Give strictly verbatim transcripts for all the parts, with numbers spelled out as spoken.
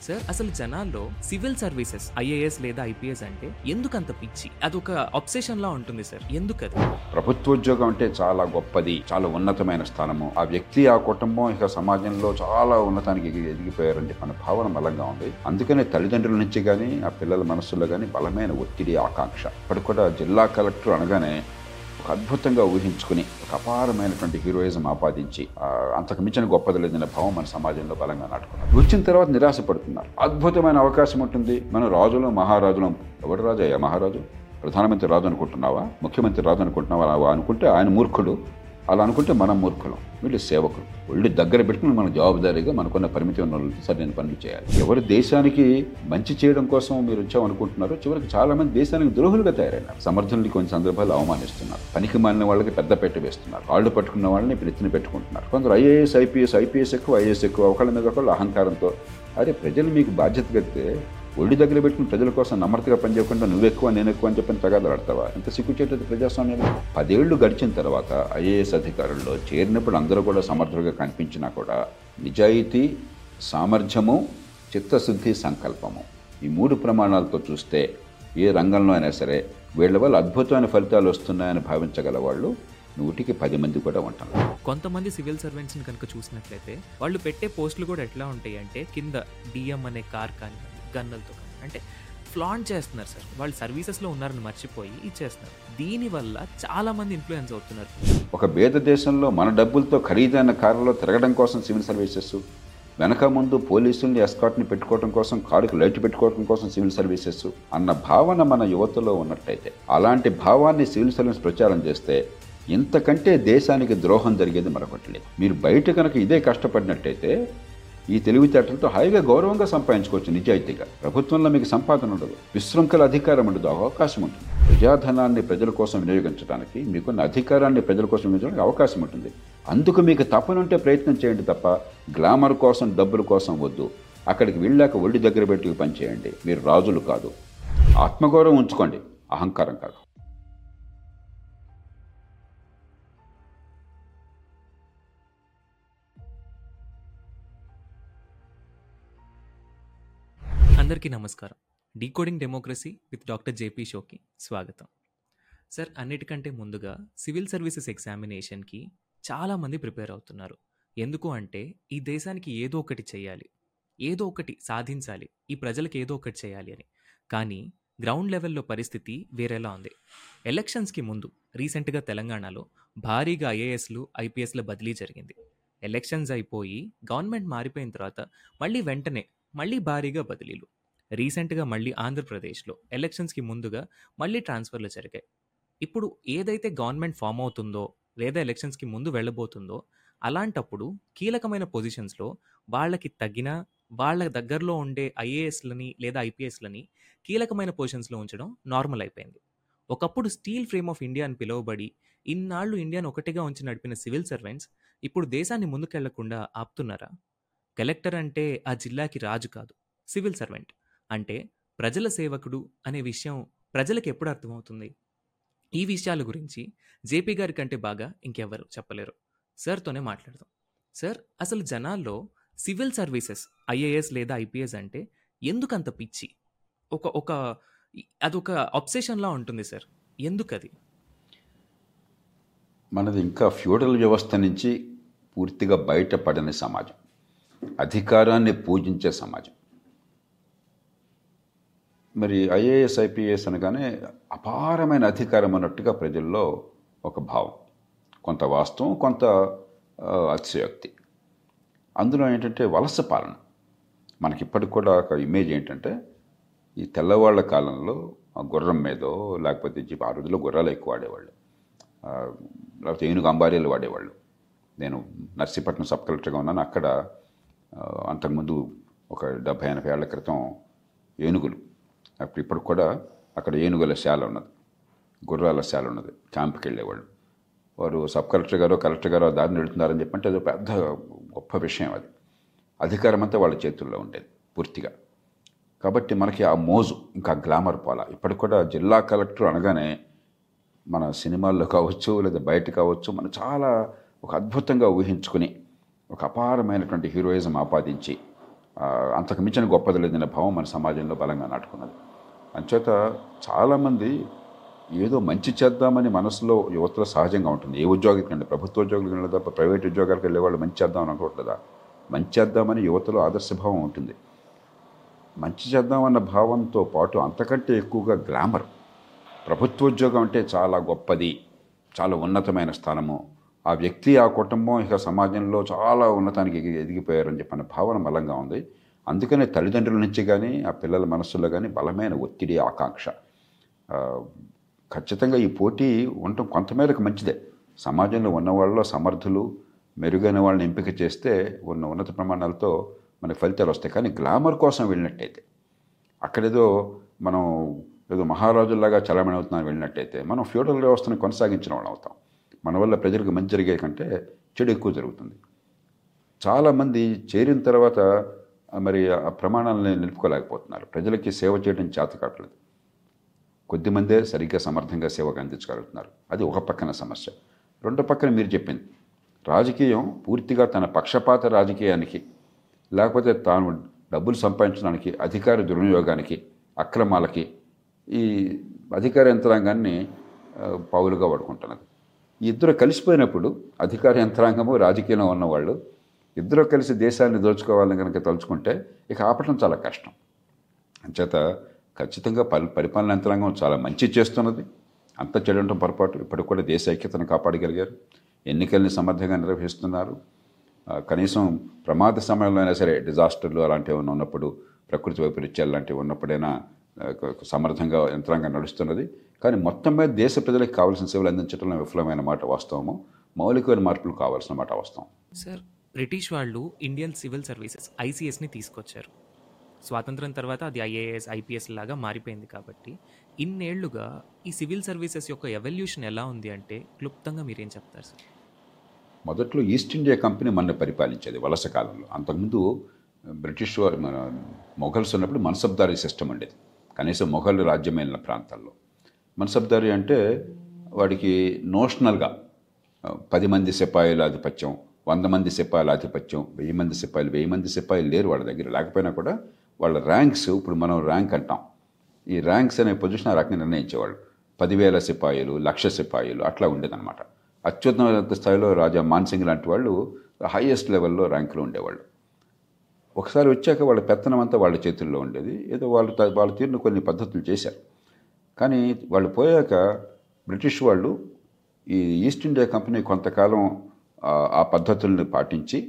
Sir అసలు జనాల్లో civil services IAS లేదా ఐపీఎస్ అంటే ఎందుకంత పిచ్చి? అదొక అబ్సెషన్ లా ఉంటుంది సార్, ఎందుకది? ప్రభుత్వోద్యోగం అంటే చాలా గొప్పది, చాలా ఉన్నతమైన స్థానము. ఆ వ్యక్తి, ఆ కుటుంబం ఇక సమాజంలో చాలా ఉన్నతానికి ఎదిగి ఎదిగిపోయారని చెప్పిన భావన బలంగా ఉంది. అందుకనే తల్లిదండ్రుల నుంచి కానీ ఆ పిల్లల మనసులో కానీ బలమైన ఒత్తిడి, ఆకాంక్ష. ఇప్పటికి కూడా జిల్లా కలెక్టర్ అనగానే ఒక అద్భుతంగా ఊహించుకుని ఒక అపారమైనటువంటి హీరోయిజం ఆపాదించి అంతకు మించిన గొప్పది లేదనే భావం మన సమాజంలో బలంగా నాటుకున్నారు. వచ్చిన తర్వాత నిరాశపడుతున్నారు. అద్భుతమైన అవకాశం ఉంటుంది. మనం రాజులు మహారాజులు. ఎవడు రాజు అయ్యా? మహారాజు? ప్రధానమంత్రి రాజు అనుకుంటున్నావా? ముఖ్యమంత్రి రాజు అనుకుంటున్నావా? అలా అనుకుంటే ఆయన మూర్ఖుడు, అలా అనుకుంటే మనం మూర్ఖులం. వీళ్ళు సేవకులు. ఒళ్ళు దగ్గర పెట్టుకుని మన జవాబుదారీగా మనకున్న పరిమితి ఉన్న వాళ్ళకి సరైన పనులు చేయాలి. ఎవరు దేశానికి మంచి చేయడం కోసం మీరు వచ్చామనుకుంటున్నారో చివరికి చాలా మంది దేశానికి ద్రోహులుగా తయారైనారు. సమర్థుల్ని కొన్ని సందర్భాలు అవమానిస్తున్నారు. పనికి మాలిన వాళ్ళకి పెద్ద పెట్ట వేస్తున్నారు. కాళ్ళు పట్టుకున్న వాళ్ళని ఇప్పుడు ఎత్తిన పెట్టుకుంటున్నారు. కొందరు ఐఏఎస్ ఐపీఎస్ ఐపీఎస్ ఎక్కువ ఐఏఎస్ ఎక్కువ ఒకళ్ళ మీద ఒకళ్ళు అహంకారంతో. అరే, ప్రజలు మీకు బాధ్యత కడితే ఒళ్ళు దగ్గర పెట్టుకుని ప్రజల కోసం నమ్మకగా పనిచేయకుండా నువ్వు ఎక్కువ నేను ఎక్కువ అని చెప్పని తగాదాలు ఆడతావా? ఎంత సిగ్గుచేటది ప్రజాస్వామ్యంలో. పదేళ్లు గడిచిన తర్వాత ఐఏఎస్ అధికారుల్లో చేరినప్పుడు అందరూ కూడా సమర్థులుగా కనిపించినా కూడా నిజాయితీ, సామర్థ్యము, చిత్తశుద్ధి, సంకల్పము, ఈ మూడు ప్రమాణాలతో చూస్తే ఏ రంగంలో అయినా సరే వీళ్ళ వల్ల అద్భుతమైన ఫలితాలు వస్తున్నాయని భావించగల వాళ్ళు నూటికి పది మంది కూడా ఉంటారు. కొంతమంది సివిల్ సర్వెంట్స్ని కనుక చూసినట్లయితే వాళ్ళు పెట్టే పోస్టులు కూడా ఎట్లా ఉంటాయి అంటే కింద డిఎం అనే కార్ కానీ గన్నలతో కానీ, అంటే ఫ్లాంట్ చేస్తున్నారు సార్. వాళ్ళు సర్వీసెస్లో ఉన్నారని మర్చిపోయి ఇచ్చేస్తున్నారు. దీనివల్ల చాలా మంది ఇన్ఫ్లుయెన్స్ అవుతున్నారు. ఒక భేద దేశంలో మన డబ్బులతో ఖరీదైన కారులో తిరగడం కోసం సివిల్ సర్వీసెస్, వెనక ముందు పోలీసుల్ని ఎస్కాట్ని పెట్టుకోవడం కోసం, కారుకి లైట్ పెట్టుకోవడం కోసం సివిల్ సర్వీసెస్ అన్న భావన మన యువతలో ఉన్నట్టయితే, అలాంటి భావాన్ని సివిల్ సర్వీస్ ప్రచారం చేస్తే ఇంతకంటే దేశానికి ద్రోహం జరిగేది మరొకటి లేదు. మీరు బయట కనుక ఇదే కష్టపడినట్టయితే ఈ తెలివితేటలతో హాయిగా గౌరవంగా సంపాదించుకోవచ్చు. నిజాయితీగా ప్రభుత్వంలో మీకు సంపాదన ఉండదు, విశృంఖల అధికారం ఉండదు, అవకాశం ఉంటుంది. ప్రజాధనాన్ని ప్రజల కోసం వినియోగించడానికి, మీకున్న అధికారాన్ని ప్రజల కోసం వినియోగించడానికి అవకాశం ఉంటుంది. అందుకు మీకు తప్పనుంటే ప్రయత్నం చేయండి తప్ప గ్లామర్ కోసం, డబ్బుల కోసం వద్దు. అక్కడికి వెళ్ళాక ఒళ్ళు దగ్గర పెట్టుకు పనిచేయండి. మీరు రాజులు కాదు. ఆత్మగౌరవం ఉంచుకోండి, అహంకారం కాదు. అందరికీ నమస్కారం. Decoding democracy with doctor JP షోకి స్వాగతం. సార్, అన్నిటికంటే ముందుగా సివిల్ సర్వీసెస్ ఎగ్జామినేషన్కి చాలామంది ప్రిపేర్ అవుతున్నారు. ఎందుకు అంటే ఈ దేశానికి ఏదో ఒకటి చేయాలి, ఏదో ఒకటి సాధించాలి, ఈ ప్రజలకు ఏదో ఒకటి చేయాలి అని. కానీ గ్రౌండ్ లెవెల్లో పరిస్థితి వేరేలా ఉంది. ఎలక్షన్స్కి ముందు రీసెంట్గా తెలంగాణలో భారీగా ఐఏఎస్లు ఐపీఎస్ల బదిలీ జరిగింది. ఎలక్షన్స్ అయిపోయి గవర్నమెంట్ మారిపోయిన తర్వాత మళ్ళీ వెంటనే మళ్ళీ భారీగా బదిలీలు. రీసెంట్గా మళ్ళీ ఆంధ్రప్రదేశ్లో ఎలక్షన్స్కి ముందుగా మళ్ళీ ట్రాన్స్ఫర్లు జరిగాయి. ఇప్పుడు ఏదైతే గవర్నమెంట్ ఫామ్ అవుతుందో లేదా ఎలక్షన్స్కి ముందు వెళ్ళబోతుందో అలాంటప్పుడు కీలకమైన పొజిషన్స్లో వాళ్ళకి తగిన వాళ్ళ దగ్గరలో ఉండే ఐఏఎస్లని లేదా ఐపీఎస్లని కీలకమైన పొజిషన్స్లో ఉంచడం నార్మల్ అయిపోయింది. ఒకప్పుడు స్టీల్ ఫ్రేమ్ ఆఫ్ ఇండియా అని పిలువబడి ఇన్నాళ్ళు ఇండియాను ఒకటిగా ఉంచి నడిపిన సివిల్ సర్వెంట్స్ ఇప్పుడు దేశాన్ని ముందుకెళ్లకుండా ఆపుతున్నారా? కలెక్టర్ అంటే ఆ జిల్లాకి రాజు కాదు, సివిల్ సర్వెంట్ అంటే ప్రజల సేవకుడు అనే విషయం ప్రజలకు ఎప్పుడు అర్థమవుతుంది? ఈ విషయాల గురించి జేపీ గారి కంటే బాగా ఇంకెవ్వరు చెప్పలేరు. సార్తోనే మాట్లాడదాం. సార్, అసలు జనాల్లో సివిల్ సర్వీసెస్ ఐఏఎస్ లేదా ఐపీఎస్ అంటే ఎందుకంత పిచ్చి? ఒక ఒక అదొక అబ్సెషన్లా ఉంటుంది సార్, ఎందుకది? మనది ఇంకా ఫ్యూడల్ వ్యవస్థ నుంచి పూర్తిగా బయటపడని సమాజం, అధికారాన్ని పూజించే సమాజం. మరి ఐఏఎస్ ఐపీఎస్ అనగానే అపారమైన అధికారం అన్నట్టుగా ప్రజల్లో ఒక భావం, కొంత వాస్తవం, కొంత అతిశయోక్తి. అందులో ఏంటంటే వలస పాలన. మనకి ఇప్పటికి కూడా ఒక ఇమేజ్ ఏంటంటే ఈ తెల్లవాళ్ల కాలంలో గుర్రం మీదో లేకపోతే జీప్, ఆ రోజుల్లో గుర్రాలు ఎక్కువ వాడేవాళ్ళు, లేకపోతే ఏనుగు అంబారీలు వాడేవాళ్ళు. నేను నర్సీపట్నం సబ్ కలెక్టర్గా ఉన్నాను. అక్కడ అంతకుముందు ఒక డెబ్భై ఎనభై ఏళ్ల క్రితం ఏనుగులు, అప్పుడు ఇప్పటికి కూడా అక్కడ ఏనుగుల శాల ఉన్నది, గుర్రాల శాల ఉన్నది. క్యాంప్కి వెళ్ళేవాళ్ళు. వారు సబ్ కలెక్టర్ గారు కలెక్టర్ గారు దారిని వెళుతున్నారని చెప్పంటే అది పెద్ద గొప్ప విషయం. అది అధికారం అంతా వాళ్ళ చేతుల్లో ఉండేది పూర్తిగా. కాబట్టి మనకి ఆ మోజు, ఇంకా గ్లామర్ పోలా. ఇప్పటికి కూడా జిల్లా కలెక్టర్ అనగానే మన సినిమాల్లో కావచ్చు లేదా బయట కావచ్చు మనం చాలా ఒక అద్భుతంగా ఊహించుకుని ఒక అపారమైనటువంటి హీరోయిజం ఆపాదించి అంతకు మించిన గొప్పది లేదనే భావం మన సమాజంలో బలంగా నాటుకున్నది. అంచేత చాలామంది ఏదో మంచి చేద్దామని మనసులో యువతలో సహజంగా ఉంటుంది. ఏ ఉద్యోగికి కంటే ప్రభుత్వ ఉద్యోగులకు వెళ్ళి తప్ప ప్రైవేట్ ఉద్యోగాలకు వెళ్ళే వాళ్ళు మంచి చేద్దామని అనుకోవట్లేదా? మంచి చేద్దామని యువతలో ఆదర్శభావం ఉంటుంది. మంచి చేద్దామన్న భావంతో పాటు అంతకంటే ఎక్కువగా గ్లామర్. ప్రభుత్వ ఉద్యోగం అంటే చాలా గొప్పది, చాలా ఉన్నతమైన స్థానము, ఆ వ్యక్తి ఆ కుటుంబం ఇక సమాజంలో చాలా ఉన్నతానికి ఎగి ఎదిగిపోయారని చెప్పిన భావన బలంగా ఉంది. అందుకనే తల్లిదండ్రుల నుంచి కానీ ఆ పిల్లల మనస్సులో కానీ బలమైన ఒత్తిడి, ఆకాంక్ష. ఖచ్చితంగా ఈ పోటీ ఉండటం కొంతమేరకు మంచిదే. సమాజంలో ఉన్నవాళ్ళలో సమర్థులు, మెరుగైన వాళ్ళని ఎంపిక చేస్తే ఉన్న ఉన్నత ప్రమాణాలతో మనకు ఫలితాలు వస్తాయి. కానీ గ్లామర్ కోసం వెళ్ళినట్టయితే, అక్కడేదో మనం ఏదో మహారాజుల్లాగా చలామణి అవుతున్నాను వెళ్ళినట్టయితే మనం ఫ్యూడల్ వ్యవస్థను కొనసాగించిన వాళ్ళు అవుతాం. మన వల్ల ప్రజలకు మంచి జరిగే కంటే చెడు ఎక్కువ జరుగుతుంది. చాలామంది చేరిన తర్వాత మరి ఆ ప్రమాణాలను నిలుపుకోలేకపోతున్నారు. ప్రజలకి సేవ చేయడం చేత కావట్లేదు. కొద్దిమందే సరిగ్గా సమర్థంగా సేవకు అందించగలుగుతున్నారు. అది ఒక పక్కన సమస్య. రెండో పక్కన మీరు చెప్పింది, రాజకీయం పూర్తిగా తన పక్షపాత రాజకీయానికి, లేకపోతే తాను డబ్బులు సంపాదించడానికి, అధికార దుర్వినియోగానికి, అక్రమాలకి ఈ అధికార యంత్రాంగాన్ని పావులుగా వాడుకుంటున్నది. ఇద్దరు కలిసిపోయినప్పుడు అధికార యంత్రాంగము, రాజకీయంలో ఉన్నవాళ్ళు ఇద్దరు కలిసి దేశాన్ని దోచుకోవాలని కనుక తలుచుకుంటే ఇక ఆపటం చాలా కష్టం. అంచేత ఖచ్చితంగా పరి పరిపాలన యంత్రాంగం చాలా మంచి చేస్తున్నది. అంత చెడటం పొరపాటు. ఇప్పటికి కూడా దేశ ఐక్యతను కాపాడగలిగారు. ఎన్నికల్ని సమర్థంగా నిర్వహిస్తున్నారు. కనీసం ప్రమాద సమయంలో అయినా సరే, డిజాస్టర్లు అలాంటివి ఉన్నప్పుడు, ప్రకృతి వైపరీత్యాలు లాంటివి ఉన్నప్పుడైనా సమర్థంగా యంత్రాంగం నడుస్తున్నది. కానీ మొత్తం మీద దేశ ప్రజలకు కావాల్సిన సేవలు అందించడంలో విఫలమైన మాట వాస్తవము. మౌలికమైన మార్పులు కావాల్సిన మాట వాస్తవం. సార్, బ్రిటిష్ వాళ్ళు ఇండియన్ సివిల్ సర్వీసెస్ ఐసీఎస్ని తీసుకొచ్చారు. స్వాతంత్రం తర్వాత అది ఐఏఎస్, ఐపీఎస్ లాగా మారిపోయింది. కాబట్టి ఇన్నేళ్లుగా ఈ సివిల్ సర్వీసెస్ యొక్క ఎవల్యూషన్ ఎలా ఉంది అంటే క్లుప్తంగా మీరేం చెప్తారు సార్? మొదట్లో ఈస్ట్ ఇండియా కంపెనీ మన పరిపాలించేది వలస కాలంలో. అంతకుముందు బ్రిటిష్ వారు, మన మొఘల్స్ ఉన్నప్పుడు మన్సబ్దారీ సిస్టమ్ ఉండేది. కనీసం మొఘల్ రాజ్యమైన ప్రాంతాల్లో మన్సబ్దారీ అంటే వాడికి నోషనల్గా పది మంది సిపాయిల ఆధిపత్యం, వంద మంది సిపాయిల ఆధిపత్యం, వెయ్యి మంది సిపాయిలు వెయ్యి మంది సిపాయిలు లేరు వాళ్ళ దగ్గర. లేకపోయినా కూడా వాళ్ళ ర్యాంక్స్, ఇప్పుడు మనం ర్యాంక్ అంటాం, ఈ ర్యాంక్స్ అనే పొజిషన్ ఆ రకంగా నిర్ణయించేవాళ్ళు. పదివేల సిపాయిలు, లక్ష సిపాయిలు అట్లా ఉండేదన్నమాట. అత్యున్నత స్థాయిలో రాజా మాన్సింగ్ లాంటి వాళ్ళు హైయెస్ట్ లెవెల్లో ర్యాంకులు ఉండేవాళ్ళు. ఒకసారి వచ్చాక వాళ్ళ పెత్తనం అంతా వాళ్ళ చేతుల్లో ఉండేది. ఏదో వాళ్ళు వాళ్ళ తీరును కొన్ని పద్ధతులు చేశారు. కానీ వాళ్ళు పోయాక బ్రిటిష్ వాళ్ళు ఈ ఈస్ట్ ఇండియా కంపెనీ కొంతకాలం ఆ పద్ధతుల్ని పాటించి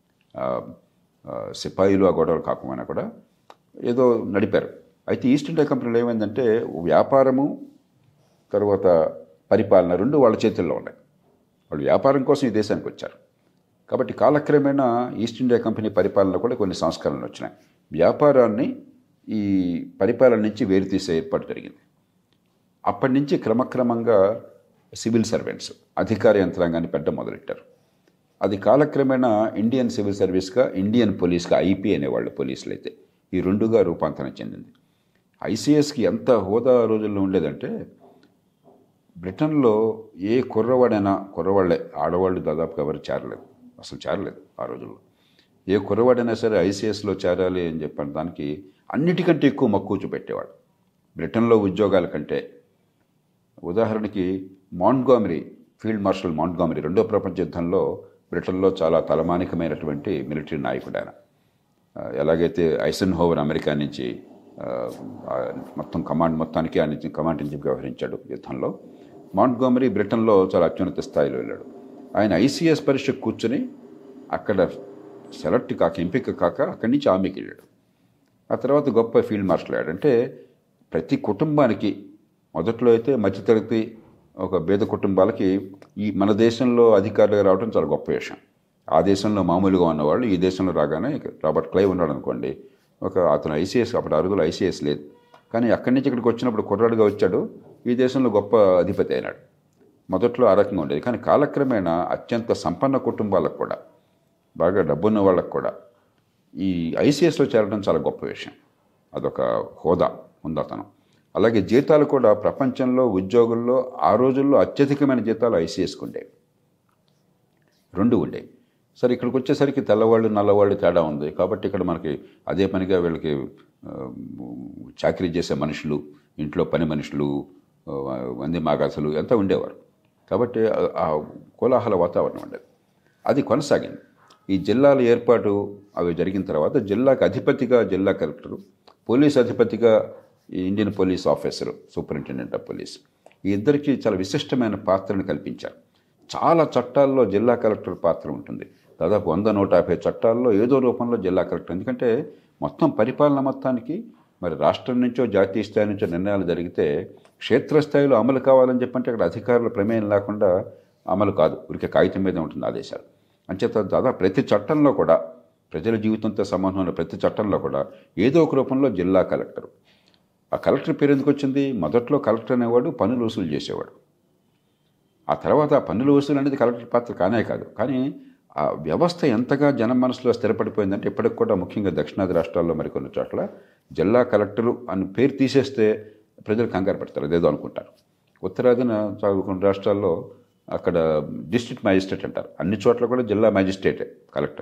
సిపాయిలు ఆ గొడవలు కాకపోయినా కూడా ఏదో నడిపారు. అయితే ఈస్ట్ ఇండియా కంపెనీలో ఏమైందంటే వ్యాపారము తర్వాత పరిపాలన రెండు వాళ్ళ చేతుల్లో ఉన్నాయి. వాళ్ళు వ్యాపారం కోసం ఈ దేశానికి వచ్చారు. కాబట్టి కాలక్రమేణా ఈస్ట్ ఇండియా కంపెనీ పరిపాలనలో కూడా కొన్ని సంస్కరణలు వచ్చినాయి. వ్యాపారాన్ని ఈ పరిపాలన నుంచి వేరు తీసే ఏర్పాటు జరిగింది. అప్పటి నుంచి క్రమక్రమంగా సివిల్ సర్వెంట్స్, అధికార యంత్రాంగాన్ని పెట్టడం మొదలెట్టారు. అది కాలక్రమేణా ఇండియన్ సివిల్ సర్వీస్గా, ఇండియన్ పోలీస్గా, ఐపీ అనేవాళ్ళు పోలీసులు అయితే ఈ రెండుగా రూపాంతరం చెందింది. ఐసీఎస్కి ఎంత హోదా రోజుల్లో ఉండేదంటే, బ్రిటన్లో ఏ కుర్రవాడైనా, కుర్రవాళ్ళే, ఆడవాళ్ళు దాదాపుగా ఎవరు చేరలేదు, అసలు చేరలేదు ఆ రోజుల్లో. ఏ కుర్రవాడైనా సరే ఐసీఎస్లో చేరాలి అని చెప్పిన దానికి అన్నిటికంటే ఎక్కువ మక్కువ చూపెట్టేవాడు బ్రిటన్లో ఉద్యోగాల కంటే. ఉదాహరణకి మాంట్గామరీ, ఫీల్డ్ మార్షల్ మాంట్గామరీ రెండో ప్రపంచ యుద్ధంలో బ్రిటన్లో చాలా తలమానికమైనటువంటి మిలిటరీ నాయకుడు ఆయన. ఎలాగైతే ఐసెన్హోవర్ అమెరికా నుంచి మొత్తం కమాండ్ మొత్తానికి ఆయన కమాండ్ ఇన్ చీఫ్ వ్యవహరించాడు యుద్ధంలో, మాంట్గామరీ బ్రిటన్లో చాలా అత్యున్నత స్థాయిలో వెళ్ళాడు. ఆయన ఐసీఎస్ పరీక్ష కూర్చొని అక్కడ సెలెక్ట్ కాక, ఎంపిక కాక అక్కడి నుంచి ఆర్మీకి వెళ్ళాడు. ఆ తర్వాత గొప్ప ఫీల్డ్ మార్షల్ అయ్యాడు. అంటే ప్రతి కుటుంబానికి, మొదట్లో అయితే మధ్యతరగతి ఒక పేద కుటుంబాలకి ఈ మన దేశంలో అధికారులుగా రావడం చాలా గొప్ప విషయం. ఆ దేశంలో మామూలుగా ఉన్నవాళ్ళు ఈ దేశంలో రాగానే, రాబర్ట్ క్లైవ్ ఉన్నాడు అనుకోండి, ఒక అతను ఐసీఎస్, అప్పుడు అరుగులు ఐసీఎస్ లేదు, కానీ అక్కడి నుంచి ఇక్కడికి వచ్చినప్పుడు కుర్రాడుగా వచ్చాడు, ఈ దేశంలో గొప్ప అధిపతి అయినాడు. మొదట్లో ఆ రకంగా ఉండేది. కానీ కాలక్రమేణా అత్యంత సంపన్న కుటుంబాలకు కూడా, బాగా డబ్బున్న వాళ్ళకు కూడా ఈ ఐసీఎస్లో చేరడం చాలా గొప్ప విషయం. అదొక హోదా, ఉందతనం. అలాగే జీతాలు కూడా ప్రపంచంలో ఉద్యోగుల్లో ఆ రోజుల్లో అత్యధికమైన జీతాలు ఐసీఎస్కి ఉండేవి. రెండు ఉండేవి. సరే ఇక్కడికి వచ్చేసరికి తెల్లవాళ్ళు నల్లవాళ్ళు తేడా ఉంది కాబట్టి ఇక్కడ మనకి అదే పనిగా వీళ్ళకి చాకరీ చేసే మనుషులు, ఇంట్లో పని మనుషులు, వంది మాగాసులు ఎంత ఉండేవారు. కాబట్టి ఆ కోలాహల వాతావరణం ఉండేది. అది కొనసాగింది. ఈ జిల్లాల ఏర్పాటు అవి జరిగిన తర్వాత జిల్లాకు అధిపతిగా జిల్లా కలెక్టరు, పోలీస్ అధిపతిగా Indian police officer, superintendent of police, ఈ ఇద్దరికి చాలా విశిష్టమైన పాత్రను కల్పించారు. చాలా చట్టాల్లో జిల్లా కలెక్టర్ పాత్ర ఉంటుంది. దాదాపు వంద నూట యాభై చట్టాల్లో ఏదో రూపంలో జిల్లా కలెక్టర్, ఎందుకంటే మొత్తం పరిపాలన మొత్తానికి మరి రాష్ట్రం నుంచో జాతీయ స్థాయి నుంచో నిర్ణయాలు జరిగితే క్షేత్రస్థాయిలో అమలు కావాలని చెప్పంటే అక్కడ అధికారుల ప్రమేయం లేకుండా అమలు కాదు, ఊరికే కాగితం మీద ఉంటుంది ఆదేశాలు. అంచేత దాదాపు ప్రతి చట్టంలో కూడా, ప్రజల జీవితంతో సంబంధం ఉన్న ప్రతి చట్టంలో కూడా ఏదో ఒక రూపంలో జిల్లా కలెక్టర్. ఆ కలెక్టర్ పేరు ఎందుకు వచ్చింది? మొదట్లో కలెక్టర్ అనేవాడు పన్నులు వసూలు చేసేవాడు. ఆ తర్వాత ఆ పన్నుల వసూలు అనేది కలెక్టర్ పాత్ర కానే కాదు. కానీ ఆ వ్యవస్థ ఎంతగా జనం మనసులో స్థిరపడిపోయిందంటే ఇప్పటికి కూడా ముఖ్యంగా దక్షిణాది రాష్ట్రాల్లో మరికొన్ని చోట్ల జిల్లా కలెక్టరు అని పేరు తీసేస్తే ప్రజలు కంగారు పడతారు, అదేదో అనుకుంటారు. ఉత్తరాదిన కొన్ని రాష్ట్రాల్లో అక్కడ డిస్ట్రిక్ట్ మ్యాజిస్ట్రేట్ అంటారు, అన్ని చోట్ల కూడా జిల్లా మ్యాజిస్ట్రేటే కలెక్టర్.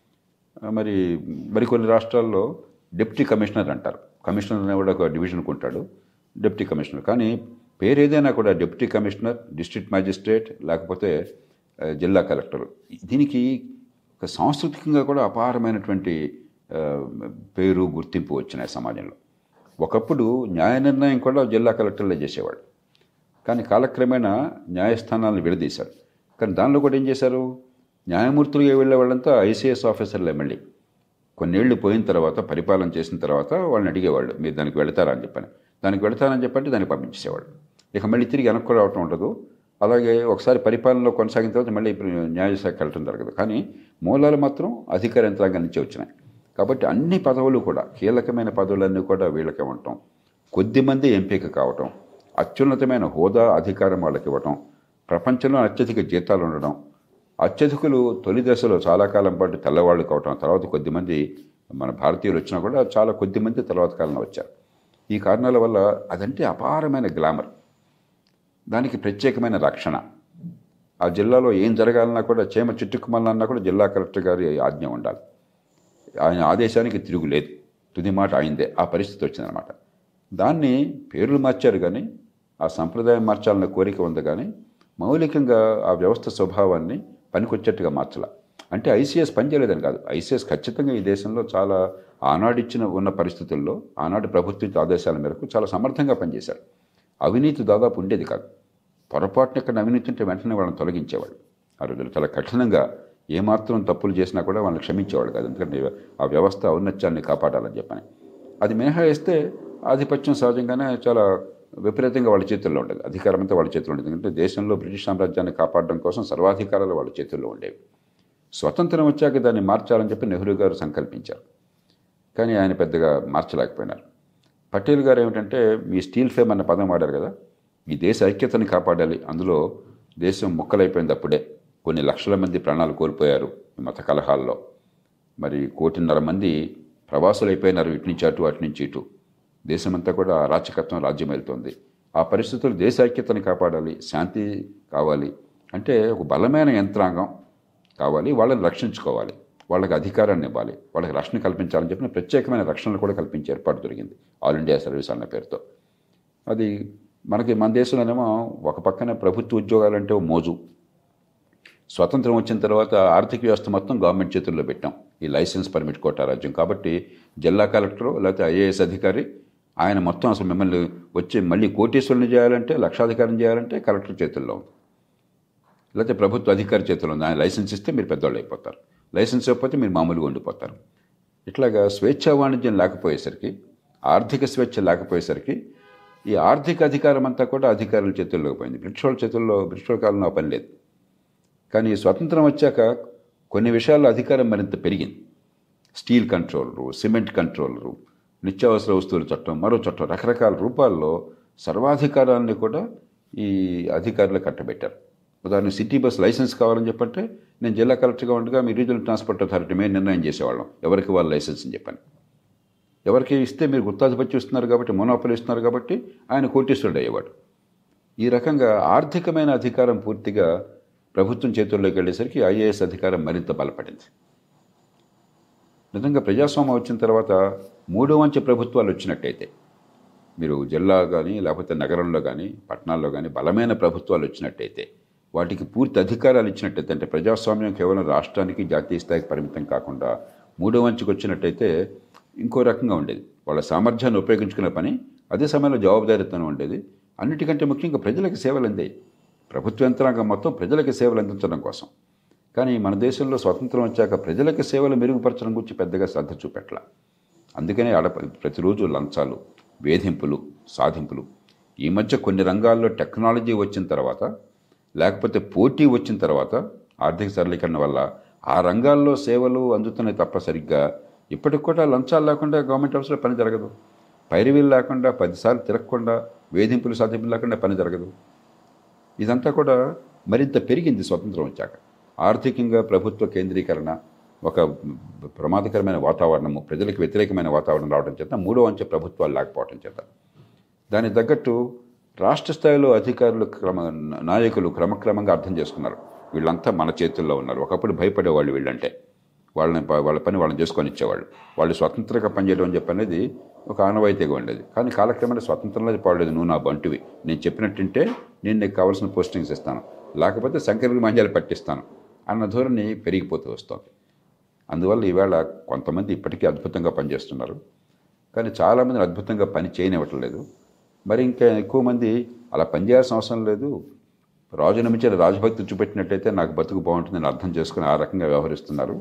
మరి మరికొన్ని రాష్ట్రాల్లో డిప్యూటీ కమిషనర్ అంటారు. కమిషనర్ అనేవాడు ఒక డివిజన్కి ఉంటాడు, డిప్యూటీ కమిషనర్. కానీ పేరు ఏదైనా కూడా డిప్యూటీ కమిషనర్, డిస్ట్రిక్ట్ మ్యాజిస్ట్రేట్, లేకపోతే జిల్లా కలెక్టర్. దీనికి ఒక సాంస్కృతికంగా కూడా అపారమైనటువంటి పేరు, గుర్తింపు వచ్చినాయి సమాజంలో. ఒకప్పుడు న్యాయ నిర్ణయం కూడా జిల్లా కలెక్టర్లే చేసేవాడు, కానీ కాలక్రమేణా న్యాయస్థానాలను విడదీశారు. కానీ దానిలో కూడా ఏం చేశారు, న్యాయమూర్తులుగా వెళ్ళే వాళ్ళంతా ఐసీఎస్ ఆఫీసర్లే. మళ్ళీ కొన్నేళ్లు పోయిన తర్వాత, పరిపాలన చేసిన తర్వాత వాళ్ళని అడిగేవాళ్ళు, మీరు దానికి వెళతారా అని చెప్పని. దానికి వెళతారని చెప్పంటే దానికి పంపించేసేవాడు. ఇక మళ్ళీ తిరిగి వెనక్కి రావటం ఉండదు. అలాగే ఒకసారి పరిపాలనలో కొనసాగిన తర్వాత మళ్ళీ ఇప్పుడు న్యాయశాఖ వెళ్ళటం జరగదు. కానీ మూలాలు మాత్రం అధికార యంత్రాంగం నుంచి వచ్చినాయి. కాబట్టి అన్ని పదవులు కూడా, కీలకమైన పదవులన్నీ కూడా వీళ్ళకే ఉండటం, కొద్దిమంది ఎంపిక కావటం, అత్యున్నతమైన హోదా, అధికారం వాళ్ళకి ఇవ్వటం, ప్రపంచంలో అత్యధిక జీతాలు ఉండడం, అత్యధికులు తొలి దశలో చాలా కాలం పాటు తెల్లవాళ్ళు కావటం, తర్వాత కొద్దిమంది మన భారతీయులు వచ్చినా కూడా చాలా కొద్దిమంది తర్వాత కాలంలో వచ్చారు. ఈ కారణాల వల్ల అదంటే అపారమైన గ్లామర్, దానికి ప్రత్యేకమైన రక్షణ. ఆ జిల్లాలో ఏం జరగాలన్నా కూడా, చేమ చిట్టుకుమలన్నా కూడా జిల్లా కలెక్టర్ గారి ఆజ్ఞ ఉండాలి. ఆయన ఆదేశానికి తిరుగులేదు, తుది మాట ఆయనదే. ఆ పరిస్థితి వచ్చిందనమాట. దాన్ని పేర్లు మార్చారు కానీ ఆ సంప్రదాయం మార్చాలన్న కోరిక ఉంది కానీ మౌలికంగా ఆ వ్యవస్థ స్వభావాన్ని పనికొచ్చేట్టుగా మార్చాల. అంటే ఐసీఎస్ పనిచేయలేదని కాదు, ఐసీఎస్ ఖచ్చితంగా ఈ దేశంలో చాలా ఆనాడిచ్చిన ఉన్న పరిస్థితుల్లో ఆనాటి ప్రభుత్వ ఆదేశాల మేరకు చాలా సమర్థంగా పనిచేశారు. అవినీతి దాదాపు ఉండేది కాదు. పొరపాటున ఎక్కడ అవినీతి ఉంటే వెంటనే వాళ్ళని తొలగించేవాడు. ఆ రోజులు చాలా కఠినంగా ఏమాత్రం తప్పులు చేసినా కూడా వాళ్ళని క్షమించేవాడు కాదు, ఎందుకంటే ఆ వ్యవస్థ ఔన్నత్యాన్ని కాపాడాలని చెప్పని. అది మినహాయిస్తే ఆధిపత్యం సహజంగానే చాలా విపరీతంగా వాళ్ళ చేతుల్లో ఉండేది, అధికారం అంతా వాళ్ళ చేతుల్లో ఉండేది. ఎందుకంటే దేశంలో బ్రిటిష్ సామ్రాజ్యాన్ని కాపాడడం కోసం సర్వాధికారాలు వాళ్ళ చేతుల్లో ఉండేవి. స్వతంత్రం వచ్చాక దాన్ని మార్చాలని చెప్పి నెహ్రూ గారు సంకల్పించారు, కానీ ఆయన పెద్దగా మార్చలేకపోయినారు. పటేల్ గారు ఏమిటంటే, మీ స్టీల్ ఫేమ్ అన్న పదం వాడారు కదా, ఈ దేశ ఐక్యతని కాపాడాలి, అందులో దేశం ముక్కలైపోయింది. అప్పుడే కొన్ని లక్షల మంది ప్రాణాలు కోల్పోయారు ఈ మత కలహాల్లో. మరి కోటిన్నర మంది ప్రవాసులు అయిపోయినారు, ఇటు నుంచి అటు, అటు నుంచి ఇటు. దేశమంతా కూడా అరాచకత్వం రాజ్యం వెళ్తుంది. ఆ పరిస్థితులు దేశ ఐక్యతని కాపాడాలి, శాంతి కావాలి అంటే ఒక బలమైన యంత్రాంగం కావాలి, వాళ్ళని రక్షించుకోవాలి, వాళ్ళకి అధికారాన్ని ఇవ్వాలి, వాళ్ళకి రక్షణ కల్పించాలని చెప్పిన ప్రత్యేకమైన రక్షణలు కూడా కల్పించే ఏర్పాటు దొరికింది ఆల్ ఇండియా సర్వీస్ అన్న పేరుతో. అది మనకి మన దేశంలోనేమో ఒక పక్కన ప్రభుత్వ ఉద్యోగాలంటే మోజు. స్వతంత్రం వచ్చిన తర్వాత ఆర్థిక వ్యవస్థ మొత్తం గవర్నమెంట్ చేతుల్లో పెట్టాం, ఈ లైసెన్స్ పర్మిట్ కోటా రాజ్యం. కాబట్టి జిల్లా కలెక్టరు లేకపోతే ఐఏఎస్ అధికారి ఆయన మొత్తం అసలు మిమ్మల్ని వచ్చి మళ్ళీ కోటీశ్వరుని చేయాలంటే, లక్షాధికారం చేయాలంటే కలెక్టర్ చేతుల్లో ఉంది, లేకపోతే ప్రభుత్వ అధికారి చేతుల్లో ఉంది. ఆయన లైసెన్స్ ఇస్తే మీరు పెద్దవాళ్ళు అయిపోతారు, లైసెన్స్ ఇవ్వకపోతే మీరు మామూలుగా ఉండిపోతారు. ఇట్లాగా స్వేచ్ఛా వాణిజ్యం లేకపోయేసరికి, ఆర్థిక స్వేచ్ఛ లేకపోయేసరికి ఈ ఆర్థిక అధికారం అంతా కూడా అధికారుల చేతుల్లోకి పోయింది. బ్రిటిష్ వాళ్ళ చేతుల్లో, బ్రిటిష్ వాళ్ళ కాలంలో పని లేదు. కానీ స్వతంత్రం వచ్చాక కొన్ని విషయాల్లో అధికారం మరింత పెరిగింది. స్టీల్ కంట్రోలరు, సిమెంట్ కంట్రోలరు, నిత్యావసర వస్తువుల చట్టం, మరో చట్టం, రకరకాల రూపాల్లో సర్వాధికారాన్ని కూడా ఈ అధికారులు కట్టబెట్టారు. ఉదాహరణ, సిటీ బస్ లైసెన్స్ కావాలని చెప్పంటే నేను జిల్లా కలెక్టర్గా ఉండగా మీ రీజనల్ ట్రాన్స్పోర్ట్ అథారిటీ మేము నిర్ణయం చేసేవాళ్ళం ఎవరికి వాళ్ళ లైసెన్స్ అని చెప్పని. ఎవరికి ఇస్తే మీరు గుత్తాధిపత్యం ఇస్తున్నారు కాబట్టి, మొనోపలి ఇస్తున్నారు కాబట్టి ఆయన కోటీశ్వరుడు అయ్యేవాడు. ఈ రకంగా ఆర్థికమైన అధికారం పూర్తిగా ప్రభుత్వం చేతుల్లోకి వెళ్ళేసరికి ఐఏఎస్ అధికారం మరింత బలపడింది. నిజంగా ప్రజాస్వామ్యం వచ్చిన తర్వాత మూడో వంచె ప్రభుత్వాలు వచ్చినట్టయితే, మీరు జిల్లా కానీ లేకపోతే నగరంలో కానీ పట్టణాల్లో కానీ బలమైన ప్రభుత్వాలు వచ్చినట్టయితే, వాటికి పూర్తి అధికారాలు ఇచ్చినట్టయితే, అంటే ప్రజాస్వామ్యం కేవలం రాష్ట్రానికి జాతీయ స్థాయికి పరిమితం కాకుండా మూడో వంచుకు వచ్చినట్టయితే ఇంకో రకంగా ఉండేది. వాళ్ళ సామర్థ్యాన్ని ఉపయోగించుకునే పని, అదే సమయంలో జవాబుదారీతనం ఉండేది. అన్నిటికంటే ముఖ్యంగా ప్రజలకు సేవలు అందాయి. ప్రభుత్వ యంత్రాంగం మొత్తం ప్రజలకు సేవలు అందించడం కోసం. కానీ మన దేశంలో స్వతంత్రం వచ్చాక ప్రజలకు సేవలు మెరుగుపరచడం గురించి పెద్దగా శ్రద్ధ చూపెట్టాల. అందుకనే ఆడ ప్రతిరోజు లంచాలు, వేధింపులు, సాధింపులు. ఈ మధ్య కొన్ని రంగాల్లో టెక్నాలజీ వచ్చిన తర్వాత, లేకపోతే పోటీ వచ్చిన తర్వాత, ఆర్థిక సరళీకరణ వల్ల ఆ రంగాల్లో సేవలు అందుతున్నాయి తప్ప సరిగ్గా ఇప్పటికి కూడా లంచాలు లేకుండా గవర్నమెంట్ ఆఫీసులో పని జరగదు. పైరవీలు లేకుండా, పదిసార్లు తిరగకుండా, వేధింపులు సాధింపులు లేకుండా పని జరగదు. ఇదంతా కూడా మరింత పెరిగింది స్వతంత్రం వచ్చాక. ఆర్థికంగా ప్రభుత్వ కేంద్రీకరణ, ఒక ప్రమాదకరమైన వాతావరణము, ప్రజలకు వ్యతిరేకమైన వాతావరణం రావడం చేత, మూడో అంచె ప్రభుత్వాలు లేకపోవడం చేత, దానికి తగ్గట్టు రాష్ట్ర స్థాయిలో అధికారులు క్రమ నాయకులు క్రమక్రమంగా అర్థం చేసుకున్నారు, వీళ్ళంతా మన చేతుల్లో ఉన్నారు. ఒకప్పుడు భయపడేవాళ్ళు వీళ్ళంటే, వాళ్ళని వాళ్ళ పని వాళ్ళని చేసుకొని ఇచ్చేవాళ్ళు. వాళ్ళు స్వతంత్రంగా పనిచేయడం అని చెప్పనేది ఒక ఆనవాయితీగా ఉండేది. కానీ కాలక్రమేణా స్వతంత్రంలో పడలేదు. నువ్వు నా బంటువి, నేను చెప్పినట్టుంటే నేను నీకు కావాల్సిన పోస్టింగ్స్ ఇస్తాను, లేకపోతే సంఖ్యలకు మంజాలు పట్టిస్తాను అన్న ధోరణి పెరిగిపోతూ వస్తుంది. అందువల్ల ఈవేళ కొంతమంది ఇప్పటికీ అద్భుతంగా పనిచేస్తున్నారు, కానీ చాలామంది అద్భుతంగా పని చేయనివ్వట్లేదు. మరి ఇంకా ఎక్కువ మంది అలా పనిచేయాల్సిన అవసరం లేదు, రాజును మించిన రాజభక్తి చూపెట్టినట్టయితే నాకు బతుకు బాగుంటుందని అర్థం చేసుకుని ఆ రకంగా వ్యవహరిస్తున్నారు.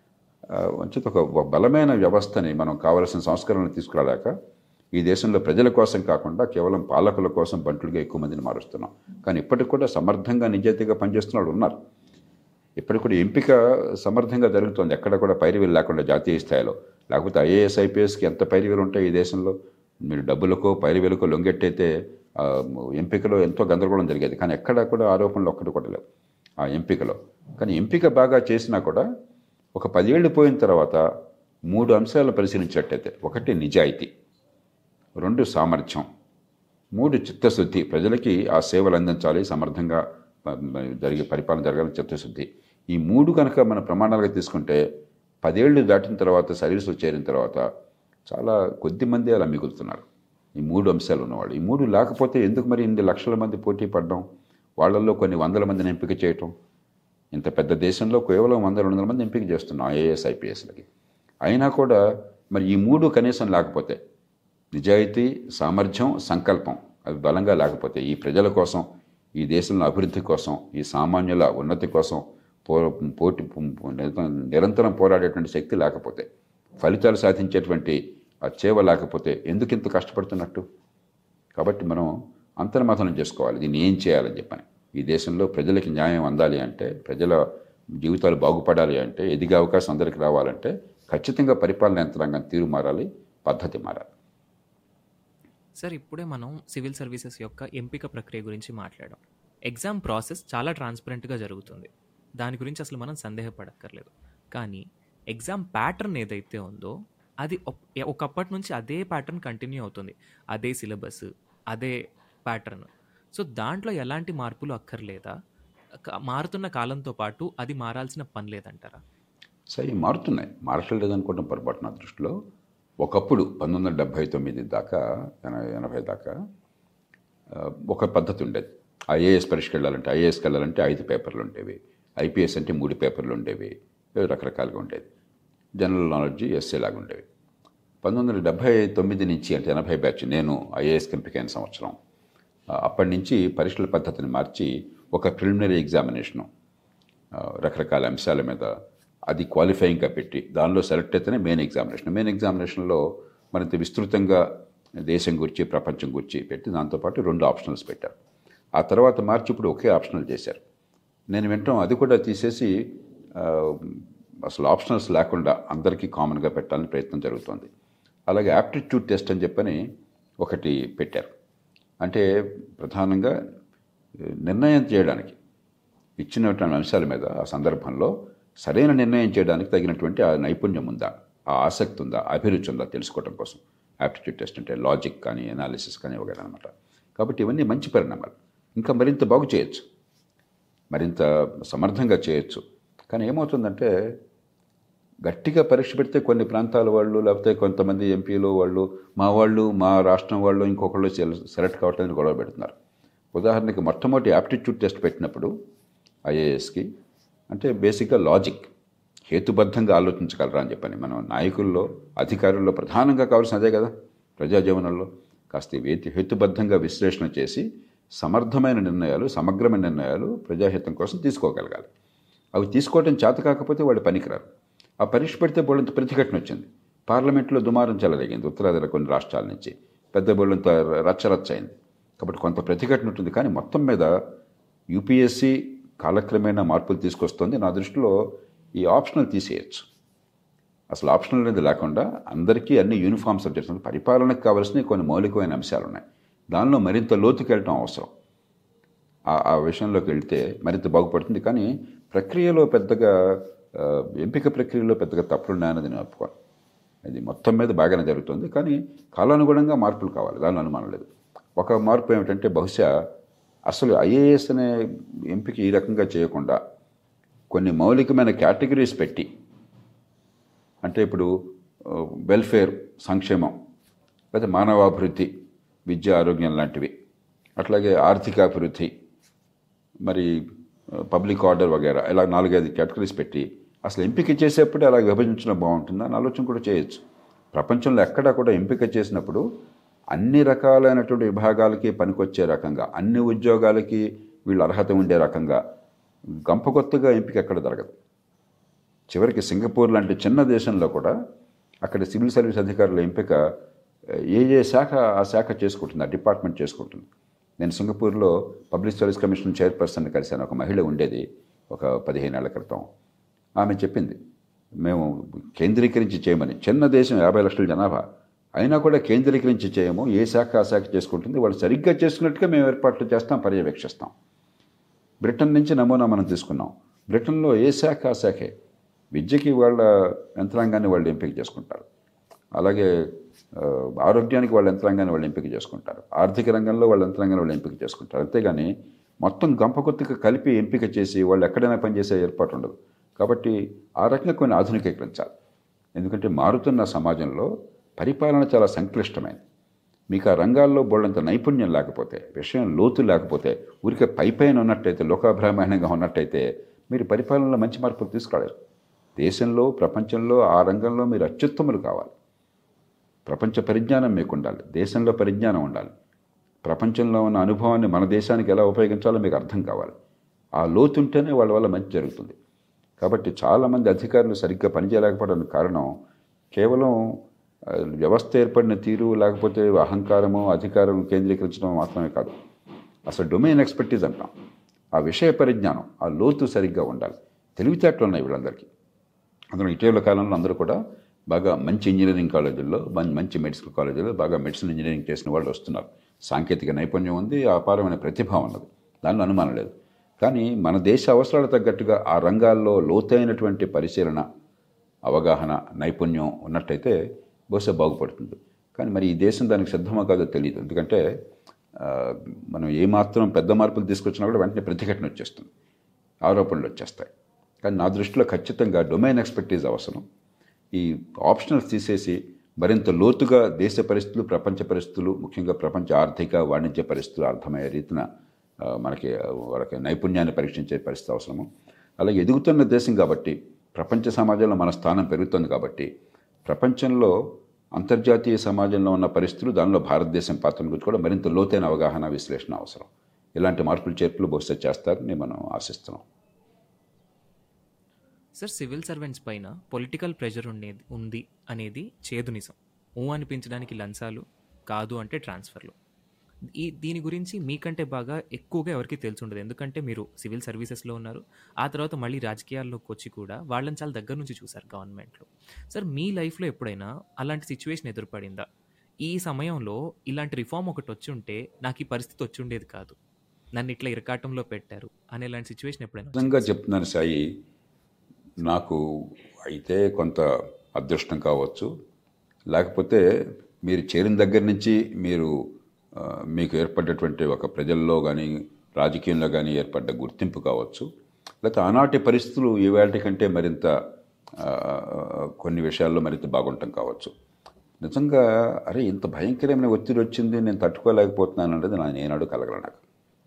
వంచిత ఒక బలమైన వ్యవస్థని మనం కావలసిన సంస్కరణలు తీసుకురాలేక ఈ దేశంలో ప్రజల కోసం కాకుండా కేవలం పాలకుల కోసం బంటులుగా ఎక్కువ మందిని మారుస్తున్నాం. కానీ ఇప్పటికి కూడా సమర్థంగా నిజాయితీగా పనిచేస్తున్న వాళ్ళు ఉన్నారు. ఇప్పటికి కూడా ఎంపిక సమర్థంగా జరుగుతుంది, ఎక్కడ కూడా పైరువీలు లేకుండా జాతీయ స్థాయిలో. లేకపోతే ఐఏఎస్ ఐపీఎస్కి ఎంత పైరువీలు ఉంటాయి ఈ దేశంలో. మీరు డబ్బులకో పైరువీలకో లొంగెట్టయితే ఎంపికలో ఎంతో గందరగోళం జరిగేది. కానీ ఎక్కడా కూడా ఆరోపణలు ఒక్కటి కూడా లేవు ఆ ఎంపికలో. కానీ ఎంపిక బాగా చేసినా కూడా ఒక పదేళ్ళు పోయిన తర్వాత మూడు అంశాలను పరిశీలించినట్టయితే, ఒకటి నిజాయితీ, రెండు సామర్థ్యం, మూడు చిత్తశుద్ధి. ప్రజలకి ఆ సేవలు అందించాలి, సమర్థంగా జరిగే పరిపాలన జరగాలని చిత్తశుద్ధి. ఈ మూడు కనుక మన ప్రమాణాలుగా తీసుకుంటే పదేళ్ళు దాటిన తర్వాత సర్వీసులు చేరిన తర్వాత చాలా కొద్ది మంది అలా మిగులుతున్నారు, ఈ మూడు అంశాలు ఉన్నవాళ్ళు. ఈ మూడు లేకపోతే ఎందుకు మరి ఇన్ని లక్షల మంది పోటీ పడడం, వాళ్ళల్లో కొన్ని వందల మందిని ఎంపిక చేయటం. ఇంత పెద్ద దేశంలో కేవలం వందల రెండు వందల మంది ఎంపిక చేస్తున్నాం ఐఏఎస్ ఐపీఎస్లకి. అయినా కూడా మరి ఈ మూడు కనీసం లేకపోతే, నిజాయితీ, సామర్థ్యం, సంకల్పం అవి బలంగా లేకపోతే, ఈ ప్రజల కోసం, ఈ దేశంలో అభివృద్ధి కోసం, ఈ సామాన్యుల ఉన్నతి కోసం పో పోటీ నిరంతరం పోరాడేటువంటి శక్తి లేకపోతే, ఫలితాలు సాధించేటువంటి ఆ చేవ లేకపోతే ఎందుకు ఇంత కష్టపడుతున్నట్టు? కాబట్టి మనం అంతర్మథనం చేసుకోవాలి, దీన్ని ఏం చేయాలని చెప్పని. ఈ దేశంలో ప్రజలకి న్యాయం అందాలి అంటే, ప్రజల జీవితాలు బాగుపడాలి అంటే, ఎదిగే అవకాశం అందరికీ రావాలంటే ఖచ్చితంగా పరిపాలన యంత్రాంగం తీరు మారాలి, పద్ధతి మారాలి. సార్, ఇప్పుడే మనం సివిల్ సర్వీసెస్ యొక్క ఎంపిక ప్రక్రియ గురించి మాట్లాడాం. ఎగ్జామ్ ప్రాసెస్ చాలా ట్రాన్స్పరెంట్గా జరుగుతుంది, దాని గురించి అసలు మనం సందేహపడక్కర్లేదు. కానీ ఎగ్జామ్ ప్యాటర్న్ ఏదైతే ఉందో అది ఒకప్పటి నుంచి అదే ప్యాటర్న్ కంటిన్యూ అవుతుంది, అదే సిలబస్, అదే ప్యాటర్న్. సో దాంట్లో ఎలాంటి మార్పులు అక్కర్లేదా? మారుతున్న కాలంతో పాటు అది మారాల్సిన పని లేదంటారా? సరే, మారుతున్నాయి, మారట్లేదు అనుకోవడం పొరపాటు నా దృష్టిలో. ఒకప్పుడు పంతొమ్మిది వందల డెబ్భై తొమ్మిది దాకా ఎనభై దాకా ఒక పద్ధతి ఉండేది. ఐఏఎస్ పరీక్షకి వెళ్ళాలంటే ఐఏఎస్కి వెళ్ళాలంటే ఐదు పేపర్లు ఉండేవి, ఐపీఎస్ అంటే మూడు పేపర్లు ఉండేవి, రకరకాలుగా ఉండేది. జనరల్ నాలెడ్జ్, ఎస్ఏ లాగా ఉండేవి. పంతొమ్మిది వందల డెబ్భై తొమ్మిది నుంచి అంటే ఎనభై బ్యాచ్, నేను ఐఏఎస్కి ఎంపికైన సంవత్సరం, అప్పటి నుంచి పరీక్షల పద్ధతిని మార్చి ఒక ప్రిలిమినరీ ఎగ్జామినేషను రకరకాల అంశాల మీద అది క్వాలిఫైయింగ్గా పెట్టి దానిలో సెలెక్ట్ అయితేనే మెయిన్ ఎగ్జామినేషన్. మెయిన్ ఎగ్జామినేషన్లో మరింత విస్తృతంగా దేశం గురించి, ప్రపంచం గురించి పెట్టి దాంతోపాటు రెండు ఆప్షనల్స్ పెట్టారు. ఆ తర్వాత మార్చి ఇప్పుడు ఒకే ఆప్షనల్ చేశారు. నేను వింటాం అది కూడా తీసేసి అసలు ఆప్షనల్స్ లేకుండా అందరికీ కామన్గా పెట్టాలని ప్రయత్నం జరుగుతుంది. అలాగే యాప్టిట్యూడ్ టెస్ట్ అని చెప్పని ఒకటి పెట్టారు. అంటే ప్రధానంగా నిర్ణయం చేయడానికి ఇచ్చినటువంటి అంశాల మీద ఆ సందర్భంలో సరైన నిర్ణయం చేయడానికి తగినటువంటి ఆ నైపుణ్యం ఉందా, ఆ ఆసక్తి ఉందా, అభిరుచి ఉందా తెలుసుకోవడం కోసం యాప్టిట్యూడ్ టెస్ట్ అంటే లాజిక్ కానీ అనాలిసిస్ కానీ వగైరా అనమాట. కాబట్టి ఇవన్నీ మంచి పరిణామాలు, ఇంకా మరింత బాగు చేయొచ్చు. మరింత సమర్థంగా చేయొచ్చు. కానీ ఏమవుతుందంటే గట్టిగా పరీక్ష పెడితే కొన్ని ప్రాంతాల వాళ్ళు లేకపోతే కొంతమంది ఎంపీలు వాళ్ళు మా వాళ్ళు మా రాష్ట్రం వాళ్ళు ఇంకొకళ్ళు సెలెక్ట్ కావట్లేదని గొడవ పెడుతున్నారు. ఉదాహరణకి మొట్టమొదటి యాప్టిట్యూడ్ టెస్ట్ పెట్టినప్పుడు ఐఏఎస్కి అంటే బేసిక్గా లాజిక్, హేతుబద్ధంగా ఆలోచించగలరా అని చెప్పని మనం నాయకుల్లో అధికారుల్లో ప్రధానంగా కావాల్సిన అదే కదా. ప్రజాజీవనంలో కాస్త వేతి హేతుబద్ధంగా విశ్లేషణ చేసి సమర్థమైన నిర్ణయాలు సమగ్రమైన నిర్ణయాలు ప్రజాహితం కోసం తీసుకోగలగాలి. అవి తీసుకోవడం చేత కాకపోతే వాళ్ళు పనికిరారు. ఆ పరీక్ష పెడితే బోళ్ళంత ప్రతిఘటన వచ్చింది. పార్లమెంట్లో దుమారం చెలరేగింది ఉత్తరాదిలో కొన్ని రాష్ట్రాల నుంచి, పెద్ద బోళ్ళంత రచ్చరచ్చ అయింది. కాబట్టి కొంత ప్రతిఘటన ఉంటుంది. కానీ మొత్తం మీద యూపీఎస్సీ కాలక్రమేణా మార్పులు తీసుకొస్తుంది. నా దృష్టిలో ఈ ఆప్షనల్ తీసేయచ్చు. అసలు ఆప్షనల్ అనేది లేకుండా అందరికీ అన్ని యూనిఫామ్ సబ్జెక్ట్స్, పరిపాలనకు కావాల్సిన కొన్ని మౌలికమైన అంశాలు ఉన్నాయి. దానిలో మరింత లోతుకి వెళ్ళటం అవసరం. ఆ విషయంలోకి వెళ్తే మరింత బాగుపడుతుంది. కానీ ప్రక్రియలో పెద్దగా ఎంపిక ప్రక్రియలో పెద్దగా తప్పులున్నాయన్నది నేను ఒప్పుకోను. అది మొత్తం మీద బాగానే జరుగుతుంది. కానీ కాలానుగుణంగా మార్పులు కావాలి, దానిలో అనుమానం లేదు. ఒక మార్పు ఏమిటంటే బహుశా అసలు ఐఏఎస్ అనే ఎంపిక ఈ రకంగా చేయకుండా కొన్ని మౌలికమైన కేటగిరీస్ పెట్టి, అంటే ఇప్పుడు వెల్ఫేర్ సంక్షేమం లేదా మానవాభివృద్ధి విద్య ఆరోగ్యం లాంటివి, అట్లాగే ఆర్థికాభివృద్ధి, మరి పబ్లిక్ ఆర్డర్ వగేరా ఇలా నాలుగైదు కేటగిరీస్ పెట్టి అసలు ఎంపిక చేసేప్పుడు అలా విభజించడం బాగుంటుందా అని ఆలోచన కూడా చేయొచ్చు. ప్రపంచంలో ఎక్కడా కూడా ఎంపిక చేసినప్పుడు అన్ని రకాలైనటువంటి విభాగాలకి పనికొచ్చే రకంగా, అన్ని ఉద్యోగాలకి వీళ్ళు అర్హత ఉండే రకంగా గంపకొత్తగా ఎంపిక ఎక్కడ జరగదు. చివరికి సింగపూర్ లాంటి చిన్న దేశంలో కూడా అక్కడ సివిల్ సర్వీస్ అధికారుల ఎంపిక ఏ ఏ శాఖ ఆ శాఖ చేసుకుంటుంది, ఆ డిపార్ట్మెంట్ చేసుకుంటుంది. నేను సింగపూర్లో పబ్లిక్ సర్వీస్ కమిషన్ చైర్పర్సన్ కలిశాను. ఒక మహిళ ఉండేది ఒక పదిహేను ఏళ్ల క్రితం. ఆమె చెప్పింది మేము కేంద్రీకరించి చేయమని. చిన్న దేశం, యాభై లక్షల జనాభా, అయినా కూడా కేంద్రీకరించి చేయము, ఏ శాఖ ఆ శాఖ చేసుకుంటుంది, వాళ్ళు సరిగ్గా చేసుకున్నట్టుగా మేము ఏర్పాట్లు చేస్తాం, పర్యవేక్షిస్తాం. బ్రిటన్ నుంచి నమూనా మనం తీసుకున్నాం. బ్రిటన్లో ఏ శాఖ ఆ శాఖే, విద్యకి వాళ్ళ యంత్రాంగాన్ని వాళ్ళు ఎంపిక చేసుకుంటారు, అలాగే ఆరోగ్యానికి వాళ్ళ యంత్రాంగాన్ని వాళ్ళు ఎంపిక చేసుకుంటారు, ఆర్థిక రంగంలో వాళ్ళ యంత్రాంగాన్ని వాళ్ళు ఎంపిక చేసుకుంటారు. అంతేగాని మొత్తం గంపకొత్తుగా కలిపి ఎంపిక చేసి వాళ్ళు ఎక్కడైనా పనిచేసే ఏర్పాటు ఉండదు. కాబట్టి ఆ రకంగా కొన్ని ఆధునికీకరించాలి. ఎందుకంటే మారుతున్న సమాజంలో పరిపాలన చాలా సంక్లిష్టమైంది. మీకు ఆ రంగాల్లో బోళ్ళంత నైపుణ్యం లేకపోతే, విషయం లోతు లేకపోతే, ఊరికే పై పైన ఉన్నట్టయితే, లోకాభిరామాయణంగా ఉన్నట్టయితే మీరు పరిపాలనలో మంచి మార్పులు తీసుకురాలేరు. దేశంలో ప్రపంచంలో ఆ రంగంలో మీరు అత్యుత్తములు కావాలి. ప్రపంచ పరిజ్ఞానం మీకు ఉండాలి, దేశంలో పరిజ్ఞానం ఉండాలి, ప్రపంచంలో ఉన్న అనుభవాన్ని మన దేశానికి ఎలా ఉపయోగించాలో మీకు అర్థం కావాలి. ఆ లోతు ఉంటేనే వాళ్ళ వల్ల మంచి జరుగుతుంది. కాబట్టి చాలామంది అధికారులు సరిగ్గా పనిచేయలేకపోవడానికి కారణం కేవలం వ్యవస్థ ఏర్పడిన తీరు, లేకపోతే అహంకారము, అధికారం కేంద్రీకరించడం మాత్రమే కాదు. అసలు డొమైన్ ఎక్స్పర్టీజ్ అంటాం, ఆ విషయ పరిజ్ఞానం, ఆ లోతు సరిగ్గా ఉండాలి. తెలివితేటలు ఉన్నాయి వీళ్ళందరికీ. అందులో ఇటీవల కాలంలో అందరూ కూడా బాగా మంచి ఇంజనీరింగ్ కాలేజీల్లో, మంచి మెడిసిన్ కాలేజీల్లో బాగా మెడిసిన్ ఇంజనీరింగ్ చేసిన వాళ్ళు వస్తున్నారు. సాంకేతిక నైపుణ్యం ఉంది, అపారమైన ప్రతిభ ఉన్నది, దానిలో అనుమానం లేదు. కానీ మన దేశ అవసరాలకు తగ్గట్టుగా ఆ రంగాల్లో లోతైనటువంటి పరిశీలన, అవగాహన, నైపుణ్యం ఉన్నట్టయితే బహుశా బాగుపడుతుంది. కానీ మరి ఈ దేశం దానికి సిద్ధమా కాదో తెలియదు. ఎందుకంటే మనం ఏమాత్రం పెద్ద మార్పులు తీసుకొచ్చినా కూడా వెంటనే ప్రతిఘటన వచ్చేస్తుంది, ఆరోపణలు వచ్చేస్తాయి. కానీ నా దృష్టిలో ఖచ్చితంగా డొమైన్ ఎక్స్పర్టీజ్ అవసరం. ఈ ఆప్షనల్స్ తీసేసి మరింత లోతుగా దేశ పరిస్థితులు, ప్రపంచ పరిస్థితులు, ముఖ్యంగా ప్రపంచ ఆర్థిక వాణిజ్య పరిస్థితులు అర్థమయ్యే రీతిన మనకి వాళ్ళకి నైపుణ్యాన్ని పరీక్షించే పరిస్థితి అవసరము. అలాగే ఎదుగుతున్న దేశం కాబట్టి, ప్రపంచ సమాజంలో మన స్థానం పెరుగుతుంది కాబట్టి, ప్రపంచంలో అంతర్జాతీయ సమాజంలో ఉన్న పరిస్థితులు, దానిలో భారతదేశం పాత్ర గురించి కూడా మరింత లోతైన అవగాహన, విశ్లేషణ అవసరం. ఇలాంటి మార్పులు చేర్పులు బహుశా చేస్తారని మనం ఆశిస్తున్నాం. సార్, సివిల్ సర్వెంట్స్ పైన పొలిటికల్ ప్రెషర్ ఉండేది ఉంది అనేది చేదు నిజం. ఊ అనిపించడానికి లంచాలు, కాదు అంటే ట్రాన్స్ఫర్లు. ఈ దీని గురించి మీకంటే బాగా ఎక్కువగా ఎవరికి తెలిసి ఉండదు. ఎందుకంటే మీరు సివిల్ సర్వీసెస్లో ఉన్నారు, ఆ తర్వాత మళ్ళీ రాజకీయాల్లోకి వచ్చి కూడా వాళ్ళని చాలా దగ్గర నుంచి చూశారు గవర్నమెంట్లో. సార్, మీ లైఫ్లో ఎప్పుడైనా అలాంటి సిచ్యువేషన్ ఎదురుపడిందా? ఈ సమయంలో ఇలాంటి రిఫార్మ్ ఒకటి వచ్చి ఉంటే నాకు ఈ పరిస్థితి వచ్చి ఉండేది కాదు, నన్ను ఇట్లా ఇరకాటంలో పెట్టారు అనే ఇలాంటి సిచ్యువేషన్ ఎప్పుడైనా? నిజంగా చెప్తున్నాను సాయి, నాకు అయితే కొంత అదృష్టం కావచ్చు, లేకపోతే మీరు చేరిన దగ్గర నుంచి మీరు మీకు ఏర్పడ్డటువంటి ఒక ప్రజల్లో కానీ రాజకీయంలో కానీ ఏర్పడ్డ గుర్తింపు కావచ్చు, లేకపోతే ఆనాటి పరిస్థితులు ఈవేళ కంటే మరింత కొన్ని విషయాల్లో మరింత బాగుంటాం కావచ్చు. నిజంగా అరే ఇంత భయంకరమైన ఒత్తిడి వచ్చింది, నేను తట్టుకోలేకపోతున్నాను అనేది నా ఏనాడు కలగల నాకు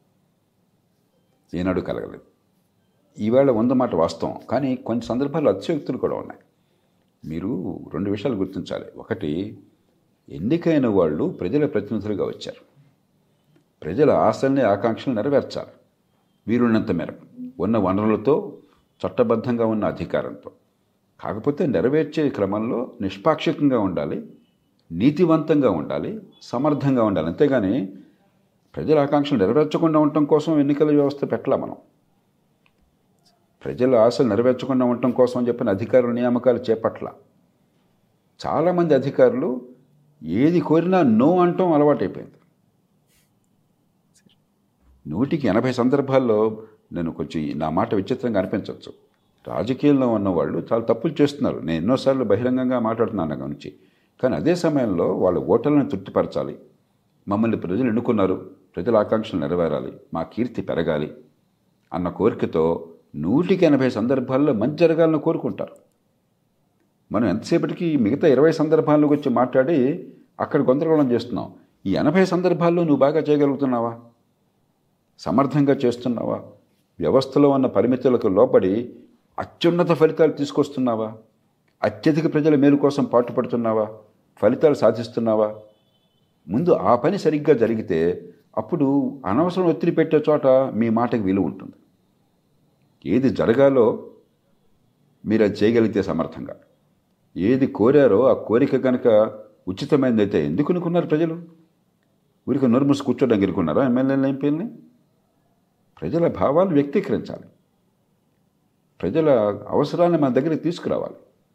ఏనాడు కలగలేదు. ఈవేళ ఉందన్నమాట వాస్తవం. కానీ కొన్ని సందర్భాల్లో అతిశయోక్తులు కూడా ఉన్నాయి. మీరు రెండు విషయాలు గుర్తించాలి. ఒకటి, ఎన్నికైన వాళ్ళు ప్రజల ప్రతినిధులుగా వచ్చారు. ప్రజల ఆశల్ని ఆకాంక్షలు నెరవేర్చాలి వీరున్నంత మేరకు, ఉన్న వనరులతో, చట్టబద్ధంగా ఉన్న అధికారంతో. కాకపోతే నెరవేర్చే క్రమంలో నిష్పాక్షికంగా ఉండాలి, నీతివంతంగా ఉండాలి, సమర్థంగా ఉండాలి. అంతేగాని ప్రజల ఆకాంక్షలు నెరవేర్చకుండా ఉండటం కోసం ఎన్నికల వ్యవస్థ పెట్టలా మనం. ప్రజల ఆశలు నెరవేర్చకుండా ఉండటం కోసం అని చెప్పిన అధికారుల నియామకాలు చేపట్ల. చాలామంది అధికారులు ఏది కోరినా నో అంటాం అలవాటైపోయింది. నూటికి ఎనభై సందర్భాల్లో నేను కొంచెం నా మాట విచిత్రంగా అనిపించవచ్చు. రాజకీయాల్లో ఉన్నవాళ్ళు చాలా తప్పులు చేస్తున్నారు. నేను ఎన్నోసార్లు బహిరంగంగా మాట్లాడుతున్నాను నా గురించి. కానీ అదే సమయంలో వాళ్ళ ఓటర్లను తృప్తిపరచాలి, మమ్మల్ని ప్రజలు ఎన్నుకున్నారు, ప్రజల ఆకాంక్షలు నెరవేరాలి, మా కీర్తి పెరగాలి అన్న కోరికతో నూటికి ఎనభై సందర్భాల్లో మంచి జరగాలని కోరుకుంటారు. మనం ఎంతసేపటికి మిగతా ఇరవై సందర్భాల్లో వచ్చి మాట్లాడి అక్కడ గొందరగోళం చేస్తున్నాం. ఈ ఎనభై సందర్భాల్లో నువ్వు బాగా చేయగలుగుతున్నావా? సమర్థంగా చేస్తున్నావా? వ్యవస్థలో ఉన్న పరిమితులకు లోబడి అత్యున్నత ఫలితాలు తీసుకొస్తున్నావా? అత్యధిక ప్రజల మేలు కోసం పాటుపడుతున్నావా? ఫలితాలు సాధిస్తున్నావా? ముందు ఆ పని సరిగ్గా జరిగితే అప్పుడు అనవసరం ఒత్తిడి పెట్టే చోట మీ మాటకి విలువ ఉంటుంది. ఏది జరగాలో మీరు అది చేయగలిగితే సమర్థంగా, ఏది కోరారో ఆ కోరిక కనుక ఉచితమైనదైతే ఎందుకు అనుకున్నారు ప్రజలు? ఊరికి నోరు మూసి కూర్చోడానికి అనుకున్నారా ఎమ్మెల్యేలు, ఎంపీలని? ప్రజల భావాలు వ్యక్తీకరించాలి, ప్రజల అవసరాన్ని మన దగ్గరికి తీసుకురావాలి.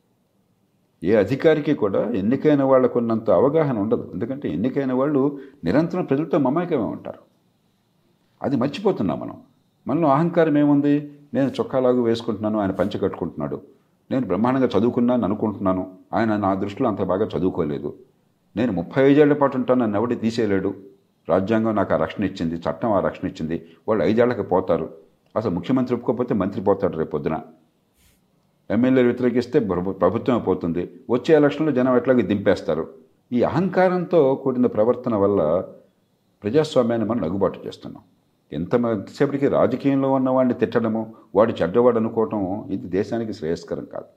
ఏ అధికారికి కూడా ఎన్నికైన వాళ్ళకు ఉన్నంత అవగాహన ఉండదు. ఎందుకంటే ఎన్నికైన వాళ్ళు నిరంతరం ప్రజలతో మమేకమే ఉంటారు. అది మర్చిపోతున్నాం మనం. మనలో అహంకారం ఏముంది? నేను చొక్కాలాగు వేసుకుంటున్నాను, ఆయన పంచె కట్టుకుంటున్నాడు. నేను బ్రహ్మాండంగా చదువుకున్నాను అనుకుంటున్నాను, ఆయన నా దృష్టిలో అంత బాగా చదువుకోలేదు. నేను ముప్పై ఐదేళ్ల పాటు ఉంటాను, నన్ను ఎవడి తీసేయలేడు. రాజ్యాంగం నాకు ఆ రక్షణ ఇచ్చింది, చట్టం ఆ రక్షణ ఇచ్చింది. వాళ్ళు ఐదేళ్లకు పోతారు. అసలు ముఖ్యమంత్రి ఒప్పుకోకపోతే మంత్రి పోతాడు రేపు పొద్దున. ఎమ్మెల్యేలు వ్యతిరేకిస్తే ప్రభుత్వం పోతుంది. వచ్చే ఎలక్షన్లో జనం ఎట్లాగే దింపేస్తారు. ఈ అహంకారంతో కూడిన ప్రవర్తన వల్ల ప్రజాస్వామ్యాన్ని మనం నగుబాటు చేస్తున్నాం. ఎంతసేపటికి రాజకీయంలో ఉన్న వాడిని తిట్టడము, వాడు చెడ్డవాడు అనుకోవటం, ఇది దేశానికి శ్రేయస్కరం కాదు.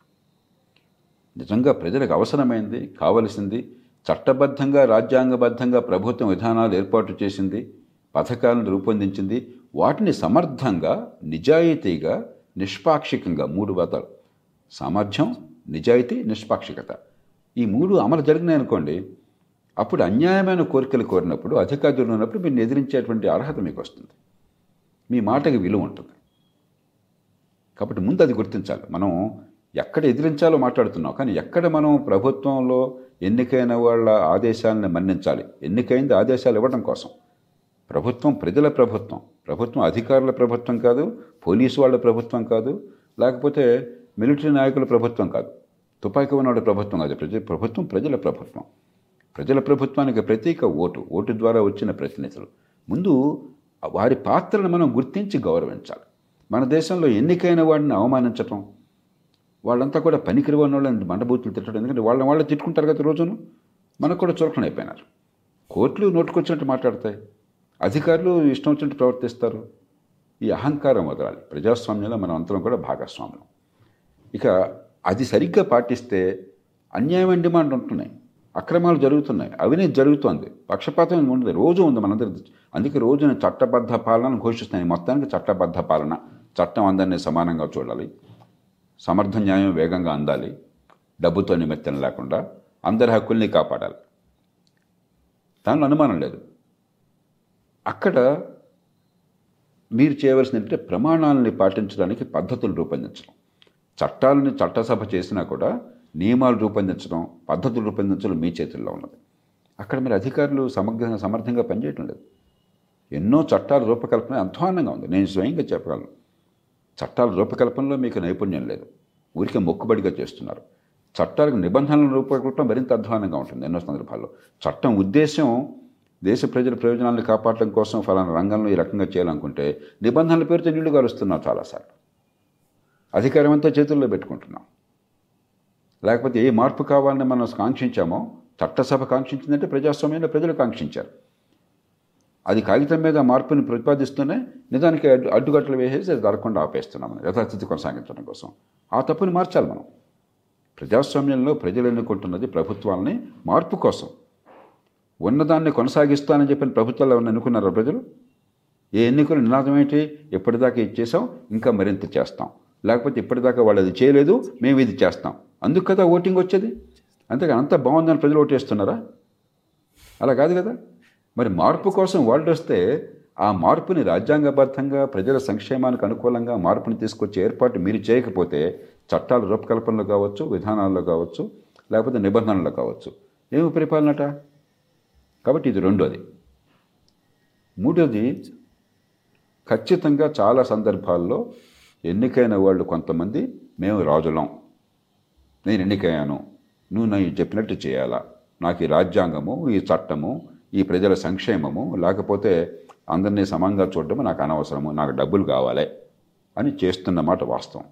నిజంగా ప్రజలకు అవసరమైంది, కావలసింది, చట్టబద్ధంగా రాజ్యాంగబద్ధంగా ప్రభుత్వం విధానాలు ఏర్పాటు చేసింది, పథకాలను రూపొందించింది, వాటిని సమర్థంగా, నిజాయితీగా, నిష్పాక్షికంగా, మూడు పదాలు సామర్థ్యం, నిజాయితీ, నిష్పాక్షికత, ఈ మూడు అమలు జరిగినాయనుకోండి, అప్పుడు అన్యాయమైన కోరికలు కోరినప్పుడు, అధికారులు ఉన్నప్పుడు మీరు ఎదిరించేటువంటి అర్హత మీకు వస్తుంది, మీ మాటకి విలువ ఉంటుంది. కాబట్టి ముందు అది గుర్తించాలి. మనం ఎక్కడ ఎదిరించాలో మాట్లాడుతున్నాం, కానీ ఎక్కడ మనం ప్రభుత్వంలో ఎన్నికైన వాళ్ళ ఆదేశాలను మన్నించాలి. ఎన్నికైంది ఆదేశాలు ఇవ్వడం కోసం. ప్రభుత్వం ప్రజల ప్రభుత్వం, ప్రభుత్వం అధికారుల ప్రభుత్వం కాదు, పోలీసు వాళ్ళ ప్రభుత్వం కాదు, లేకపోతే మిలిటరీ నాయకుల ప్రభుత్వం కాదు, తుపాకీ ఉన్నవాడి ప్రభుత్వం కాదు. ప్రజ ప్రభుత్వం ప్రజల ప్రభుత్వం. ప్రజల ప్రభుత్వానికి ప్రతీక ఓటు, ఓటు ద్వారా వచ్చిన ప్రతినిధులు. ముందు వారి పాత్రను మనం గుర్తించి గౌరవించాలి. మన దేశంలో ఎన్నికైన వాడిని అవమానించటం, వాళ్ళంతా కూడా పనికిరి ఉన్న వాళ్ళని మండబూతులు తిట్టడం, ఎందుకంటే వాళ్ళని వాళ్ళు తిట్టుకుంటారు కదా రోజును. మనకు కూడా చులకన అయిపోయినారు. కోర్టులు నోటుకొచ్చినట్టు మాట్లాడతాయి, అధికారులు ఇష్టం వచ్చినట్టు ప్రవర్తిస్తారు. ఈ అహంకారం వదలాలి. ప్రజాస్వామ్యంలో మనం అందరం కూడా భాగస్వామ్యం. ఇక అది సరిగ్గా పాటిస్తే అన్యాయమైన డిమాండ్ ఉంటున్నాయి, అక్రమాలు జరుగుతున్నాయి, అవినీతి జరుగుతుంది, పక్షపాతం ఉండదు, రోజు ఉంది మనందరి. అందుకే రోజు నేను చట్టబద్ధ పాలనను ఘోషిస్తున్నాను. మొత్తానికి చట్టబద్ధ పాలన, చట్టం అందరినీ సమానంగా చూడాలి, సమర్థ న్యాయం వేగంగా అందాలి, డబ్బుతో నిమిత్తం లేకుండా అందరి హక్కుల్ని కాపాడాలి. దానిలో అనుమానం లేదు. అక్కడ మీరు చేయవలసింది ఏంటంటే ప్రమాణాలని పాటించడానికి పద్ధతులు రూపొందించడం. చట్టాలని చట్టసభ చేసినా కూడా నియమాలు రూపొందించడం, పద్ధతులు రూపొందించడం మీ చేతుల్లో ఉన్నది. అక్కడ మీరు అధికారులు సమగ్రంగా సమర్థంగా పనిచేయటం లేదు. ఎన్నో చట్టాల రూపకల్పన అధ్వానంగా ఉంది. నేను స్వయంగా చెప్పగలను. చట్టాల రూపకల్పనలో మీకు నైపుణ్యం లేదు, ఊరికే మొక్కుబడిగా చేస్తున్నారు. చట్టాలకు నిబంధనలను రూపకల్పన మరింత అధ్వానంగా ఉంటుంది ఎన్నో సందర్భాల్లో. చట్టం ఉద్దేశం దేశ ప్రజల ప్రయోజనాలను కాపాడటం కోసం ఫలానా రంగంలో ఈ రకంగా చేయాలనుకుంటే నిబంధనల పేరుతో నీళ్లు గారుస్తున్నాం చాలాసార్లు. అధికారం అంతా చేతుల్లో పెట్టుకుంటున్నాం. లేకపోతే ఏ మార్పు కావాలని మనం కాంక్షించామో, చట్టసభ కాంక్షించిందంటే ప్రజాస్వామ్యంలో ప్రజలు కాంక్షించారు. అది కాగితం మీద మార్పుని ప్రతిపాదిస్తూనే నిజానికి అడ్డు అడ్డుకట్టలు వేసేసి అది జరగకుండా ఆపేస్తున్నాం మనం యథాస్థితి కొనసాగించడం కోసం. ఆ తప్పుని మార్చాలి మనం. ప్రజాస్వామ్యంలో ప్రజలు ఎన్నుకుంటున్నది ప్రభుత్వాలని మార్పు కోసం. ఉన్నదాన్ని కొనసాగిస్తానని చెప్పిన ప్రభుత్వాలు ఎవరిని ఎన్నుకున్నారా ప్రజలు? ఏ ఎన్నికల నినాదం ఏంటి? ఎప్పటిదాకా ఇది చేసాం, ఇంకా మరింత చేస్తాం. లేకపోతే ఇప్పటిదాకా వాళ్ళు అది చేయలేదు, మేము ఇది చేస్తాం. అందుకు కదా ఓటింగ్ వచ్చేది. అంతేగా అంత బాగుందని ప్రజలు ఓటేస్తున్నారా? అలా కాదు కదా. మరి మార్పు కోసం వాళ్ళు వస్తే ఆ మార్పుని రాజ్యాంగబద్ధంగా ప్రజల సంక్షేమానికి అనుకూలంగా మార్పుని తీసుకొచ్చే ఏర్పాటు మీరు చేయకపోతే చట్టాల రూపకల్పనలో కావచ్చు, విధానాల్లో కావచ్చు, లేకపోతే నిబంధనల్లో కావచ్చు, ఏమి పరిపాలనట? కాబట్టి ఇది రెండోది. మూడోది, ఖచ్చితంగా చాలా సందర్భాల్లో ఎన్నికైన వాళ్ళు కొంతమంది మేము రాజులం, నేను ఎన్నికయ్యాను, నువ్వు నేను చెప్పినట్టు చేయాలా, నాకు ఈ రాజ్యాంగము, ఈ చట్టము, ఈ ప్రజల సంక్షేమము, లేకపోతే అందరినీ సమంగా చూడడము నాకు అనవసరము, నాకు డబ్బులు కావాలి అని చేస్తున్నమాట వాస్తవం.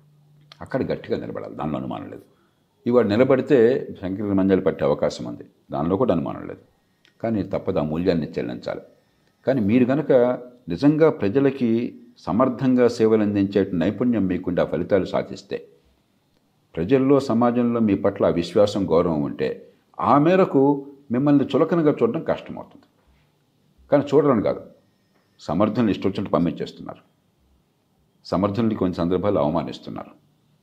అక్కడ గట్టిగా నిలబడాలి, దానిలో అనుమానం లేదు. ఇవాడు నిలబడితే సంకీర్ణ మంజలు పట్టే అవకాశం ఉంది, దానిలో కూడా అనుమానం లేదు. కానీ తప్పదు, ఆ మూల్యాన్ని చెల్లించాలి. కానీ మీరు కనుక నిజంగా ప్రజలకి సమర్థంగా సేవలు అందించే నైపుణ్యం మీకుండా ఫలితాలు సాధిస్తే, ప్రజల్లో సమాజంలో మీ పట్ల విశ్వాసం, గౌరవం ఉంటే ఆ మేరకు మిమ్మల్ని చులకనగా చూడడం కష్టమవుతుంది. కానీ చూడడం కాదు, సమర్థులను ఇష్టొచ్చినట్టు పంపించేస్తున్నారు. సమర్థుల్ని కొన్ని సందర్భాలు అవమానిస్తున్నారు.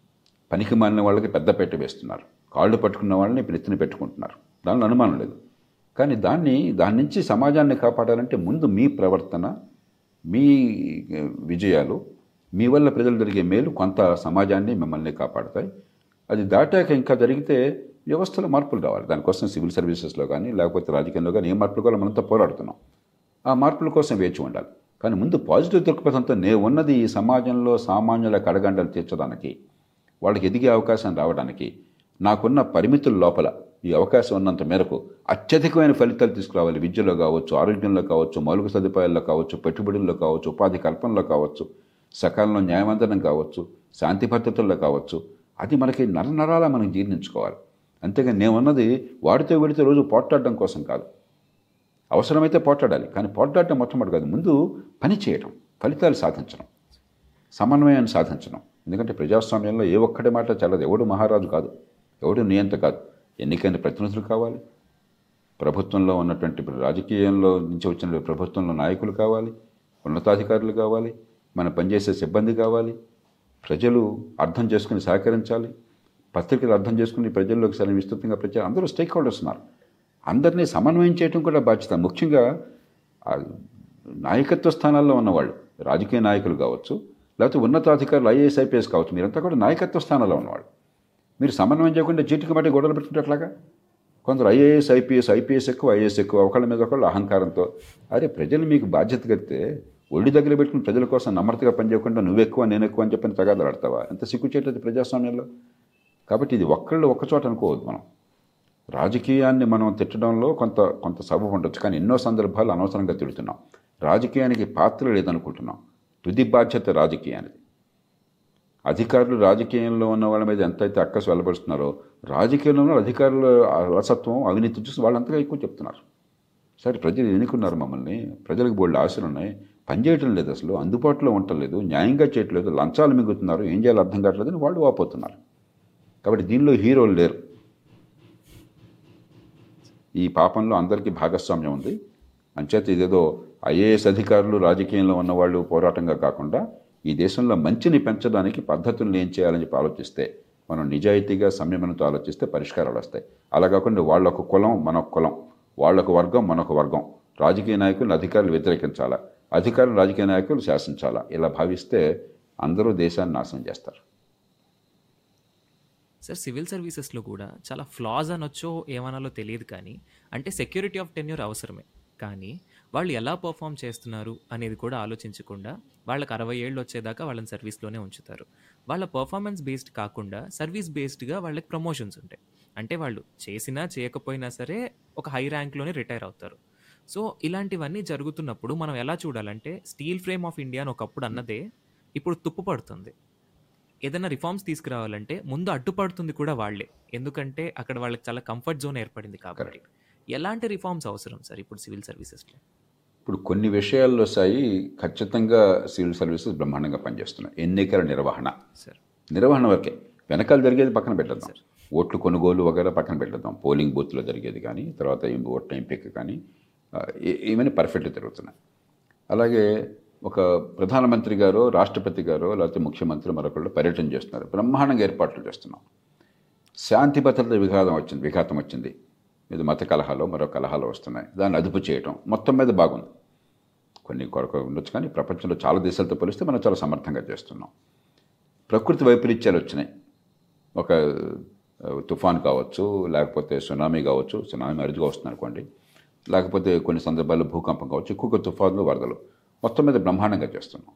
పనికి మాలిన వాళ్ళకి పెద్దపీట వేస్తున్నారు. కాళ్ళు పట్టుకున్న వాళ్ళని నెత్తిన పెట్టుకుంటున్నారు. దానిలో అనుమానం లేదు. కానీ దాన్ని దాని నుంచి సమాజాన్ని కాపాడాలంటే ముందు మీ ప్రవర్తన, మీ విజయాలు, మీ వల్ల ప్రజలు జరిగే మేలు కొంత సమాజాన్ని మిమ్మల్ని కాపాడతాయి. అది దాటాక ఇంకా జరిగితే వ్యవస్థలో మార్పులు రావాలి. దానికోసం సివిల్ సర్వీసెస్లో కానీ లేకపోతే రాజకీయంలో కానీ ఏ మార్పులు కూడా మనంతా పోరాడుతున్నాం. ఆ మార్పుల కోసం వేచి ఉండాలి. కానీ ముందు పాజిటివ్ దృక్పథంతో నేను ఉన్నది ఈ సమాజంలో సామాన్యుల కడగండలు తీర్చడానికి, వాళ్ళకి ఎదిగే అవకాశం రావడానికి, నాకున్న పరిమితుల లోపల ఈ అవకాశం ఉన్నంత మేరకు అత్యధికమైన ఫలితాలు తీసుకురావాలి. విద్యలో కావచ్చు, ఆరోగ్యంలో కావచ్చు, మౌలిక సదుపాయాల్లో కావచ్చు, పెట్టుబడుల్లో కావచ్చు, ఉపాధి కల్పనలో కావచ్చు, సకాలంలో న్యాయవంతనం కావచ్చు, శాంతి భద్రతల్లో కావచ్చు. అది మనకి నరనరాల మనం జీర్ణించుకోవాలి. అంతేగాని నేను ఉన్నది వాడితో వీడితో రోజు పోట్లాడడం కోసం కాదు. అవసరమైతే పోట్లాడాలి, కానీ పోట్లాడటం మొట్టమొదటి కాదు. ముందు పని చేయడం, ఫలితాలు సాధించడం, సమన్వయాన్ని సాధించడం. ఎందుకంటే ప్రజాస్వామ్యంలో ఏ ఒక్కటి మాట చల్లదు. ఎవడు మహారాజు కాదు, ఎవడు నియంత కాదు. ఎన్నికైన ప్రతినిధులు కావాలి, ప్రభుత్వంలో ఉన్నటువంటి రాజకీయంలో నుంచి వచ్చిన ప్రభుత్వంలో నాయకులు కావాలి, ఉన్నతాధికారులు కావాలి, మనం పనిచేసే సిబ్బంది కావాలి, ప్రజలు అర్థం చేసుకుని సహకరించాలి, పత్రికలు అర్థం చేసుకుని ప్రజల్లోకి సరైన విస్తృతంగా ప్రచారం, అందరూ స్టేక్ హోల్డర్స్ ఉన్నారు. అందరినీ సమన్వయం చేయడం కూడా బాధ్యత. ముఖ్యంగా నాయకత్వ స్థానాల్లో ఉన్నవాళ్ళు, రాజకీయ నాయకులు కావచ్చు, లేకపోతే ఉన్నతాధికారులు ఐఏఎస్ ఐపీఎస్ కావచ్చు, మీరంతా కూడా నాయకత్వ స్థానాల్లో ఉన్నవాళ్ళు. మీరు సమన్వయం చేయకుండా చీటికి బట్టి గొడవలు పెట్టుకుంటట్లాగా కొందరు ఐఏఎస్ ఐపీఎస్ ఐపీఎస్ ఎక్కువ, ఐఏఎస్ ఎక్కువ, ఒకళ్ళ మీద ఒకళ్ళు అహంకారంతో. అరే, ప్రజలు మీకు బాధ్యత కడితే ఒళ్ళు దగ్గర పెట్టుకుని ప్రజల కోసం నమ్మర్తగా పనిచేయకుండా నువ్వెక్కువ నేను ఎక్కువ అని చెప్పని తగాదాలు ఆడతావా? ఎంత సిగ్గుచేటది ప్రజాస్వామ్యంలో. కాబట్టి ఇది ఒక్కళ్ళు ఒక్కచోట అనుకోవద్దు. మనం రాజకీయాన్ని మనం తిట్టడంలో కొంత కొంత సబబు ఉండొచ్చు, కానీ ఎన్నో సందర్భాలు అనవసరంగా తిడుతున్నాం. రాజకీయానికి పాత్ర లేదనుకుంటున్నాం. తుది బాధ్యత రాజకీయానికి. అధికారులు రాజకీయంలో ఉన్న వాళ్ళ మీద ఎంతైతే అక్కసు వెల్లబడుతున్నారో, రాజకీయంలో ఉన్న అధికారుల అలసత్వం, అవినీతి చూసి వాళ్ళంతగా ఎక్కువ చెప్తున్నారు. సరే, ప్రజలు ఎన్నుకున్నారు మమ్మల్ని, ప్రజలకు బోల్డ్ ఆశలు ఉన్నాయి, పనిచేయటం లేదు, అసలు అందుబాటులో ఉండలేదు, న్యాయంగా చేయట్లేదు, లంచాలు మిగుతున్నారు, ఏం చేయాలో అర్థం కావట్లేదని వాళ్ళు వాపోతున్నారు. కాబట్టి దీనిలో హీరోలు లేరు. ఈ పాపంలో అందరికీ భాగస్వామ్యం ఉంది. అంచేత ఇదేదో ఐఏఎస్ అధికారులు రాజకీయంలో ఉన్నవాళ్ళు పోరాటంగా కాకుండా ఈ దేశంలో మంచిని పెంచడానికి పద్ధతులను ఏం చేయాలని చెప్పి ఆలోచిస్తే, మనం నిజాయితీగా సంయమనంతో ఆలోచిస్తే పరిష్కారాలు వస్తాయి. అలా కాకుండా వాళ్ళొక కులం మనొక కులం, వాళ్ళొక వర్గం మనొక వర్గం, రాజకీయ నాయకులు అధికారులు వ్యతిరేకించాలా, అధికారులు రాజకీయ నాయకులు శాసించాలా, ఇలా భావిస్తే అందరూ దేశాన్ని నాశనం చేస్తారు. సార్, సివిల్ సర్వీసెస్లో కూడా చాలా ఫ్లాస్ అనొచ్చో ఏమనాలో తెలియదు, కానీ అంటే సెక్యూరిటీ ఆఫ్ టెన్యూర్ అవసరమే, కానీ వాళ్ళు ఎలా పర్ఫామ్ చేస్తున్నారు అనేది కూడా ఆలోచించకుండా వాళ్ళకి అరవై ఏళ్ళు వచ్చేదాకా వాళ్ళని సర్వీస్లోనే ఉంచుతారు. వాళ్ళ పర్ఫార్మెన్స్ బేస్డ్ కాకుండా సర్వీస్ బేస్డ్గా వాళ్ళకి ప్రమోషన్స్ ఉంటాయి. అంటే వాళ్ళు చేసినా చేయకపోయినా సరే ఒక హై ర్యాంక్లోనే రిటైర్ అవుతారు. సో ఇలాంటివన్నీ జరుగుతున్నప్పుడు మనం ఎలా చూడాలంటే స్టీల్ ఫ్రేమ్ ఆఫ్ ఇండియా అని ఒకప్పుడు అన్నదే ఇప్పుడు తుప్పు పడుతుంది. ఏదైనా రిఫార్మ్స్ తీసుకురావాలంటే ముందు అడ్డుపడుతుంది కూడా వాళ్ళే, ఎందుకంటే అక్కడ వాళ్ళకి చాలా కంఫర్ట్ జోన్ ఏర్పడింది కాబట్టి. ఎలాంటి రిఫార్మ్స్ అవసరం సార్ ఇప్పుడు సివిల్ సర్వీసెస్లో? ఇప్పుడు కొన్ని విషయాల్లో సాయి ఖచ్చితంగా సివిల్ సర్వీసెస్ బ్రహ్మాండంగా పనిచేస్తున్నాయి. ఎన్నికల నిర్వహణ సార్ నిర్వహణ వరకే, వెనకాల జరిగేది పక్కన పెట్టద్దాం, ఓట్లు కొనుగోలు వగేరా పక్కన పెట్టద్దాం, పోలింగ్ బూత్లో జరిగేది కానీ తర్వాత ఓట్ల ఎంపిక కానీ ఇవన్నీ పర్ఫెక్ట్గా జరుగుతున్నాయి. అలాగే ఒక ప్రధానమంత్రి గారు, రాష్ట్రపతి గారు, లేకపోతే ముఖ్యమంత్రి మరొకళ్ళు పర్యటన చేస్తున్నారు, బ్రహ్మాండంగా ఏర్పాట్లు చేస్తున్నాం. శాంతి భద్రత విఘాతం వచ్చింది విఘాతం వచ్చింది ఇది మత కలహాలు మరో కలహాలు వస్తున్నాయి, దాన్ని అదుపు చేయటం మొత్తం మీద బాగుంది. కొన్ని కొరక ఉండొచ్చు కానీ ప్రపంచంలో చాలా దేశాలతో పోలిస్తే మనం చాలా సమర్థంగా చేస్తున్నాం. ప్రకృతి వైపరీత్యాలు వచ్చినాయి, ఒక తుఫాన్ కావచ్చు, లేకపోతే సునామీ కావచ్చు, సునామీ అరుదుగా వస్తుంది అనుకోండి, లేకపోతే కొన్ని సందర్భాల్లో భూకంపం కావచ్చు, ఎక్కువగా తుఫాన్లు వరదలు, మొత్తం మీద బ్రహ్మాండంగా చేస్తున్నాం.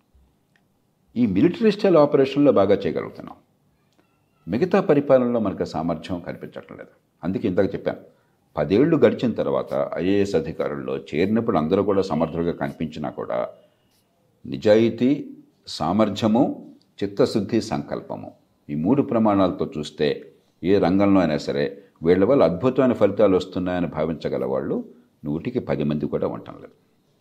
ఈ మిలిటరీ స్టైల్ ఆపరేషన్లో బాగా చేయగలుగుతున్నాం. మిగతా పరిపాలనలో మనకు సామర్థ్యం కనిపించటం లేదు. అందుకే ఇందాక చెప్పాను, పదేళ్లు గడిచిన తర్వాత ఐఏఎస్ అధికారుల్లో చేరినప్పుడు అందరూ కూడా సమర్థులుగా కనిపించినా కూడా నిజాయితీ, సామర్థ్యము, చిత్తశుద్ధి, సంకల్పము, ఈ మూడు ప్రమాణాలతో చూస్తే ఏ రంగంలో అయినా సరే వీళ్ళ వల్ల అద్భుతమైన ఫలితాలు వస్తున్నాయని భావించగల వాళ్ళు నూటికి పది మంది కూడా ఉండటం లేదు.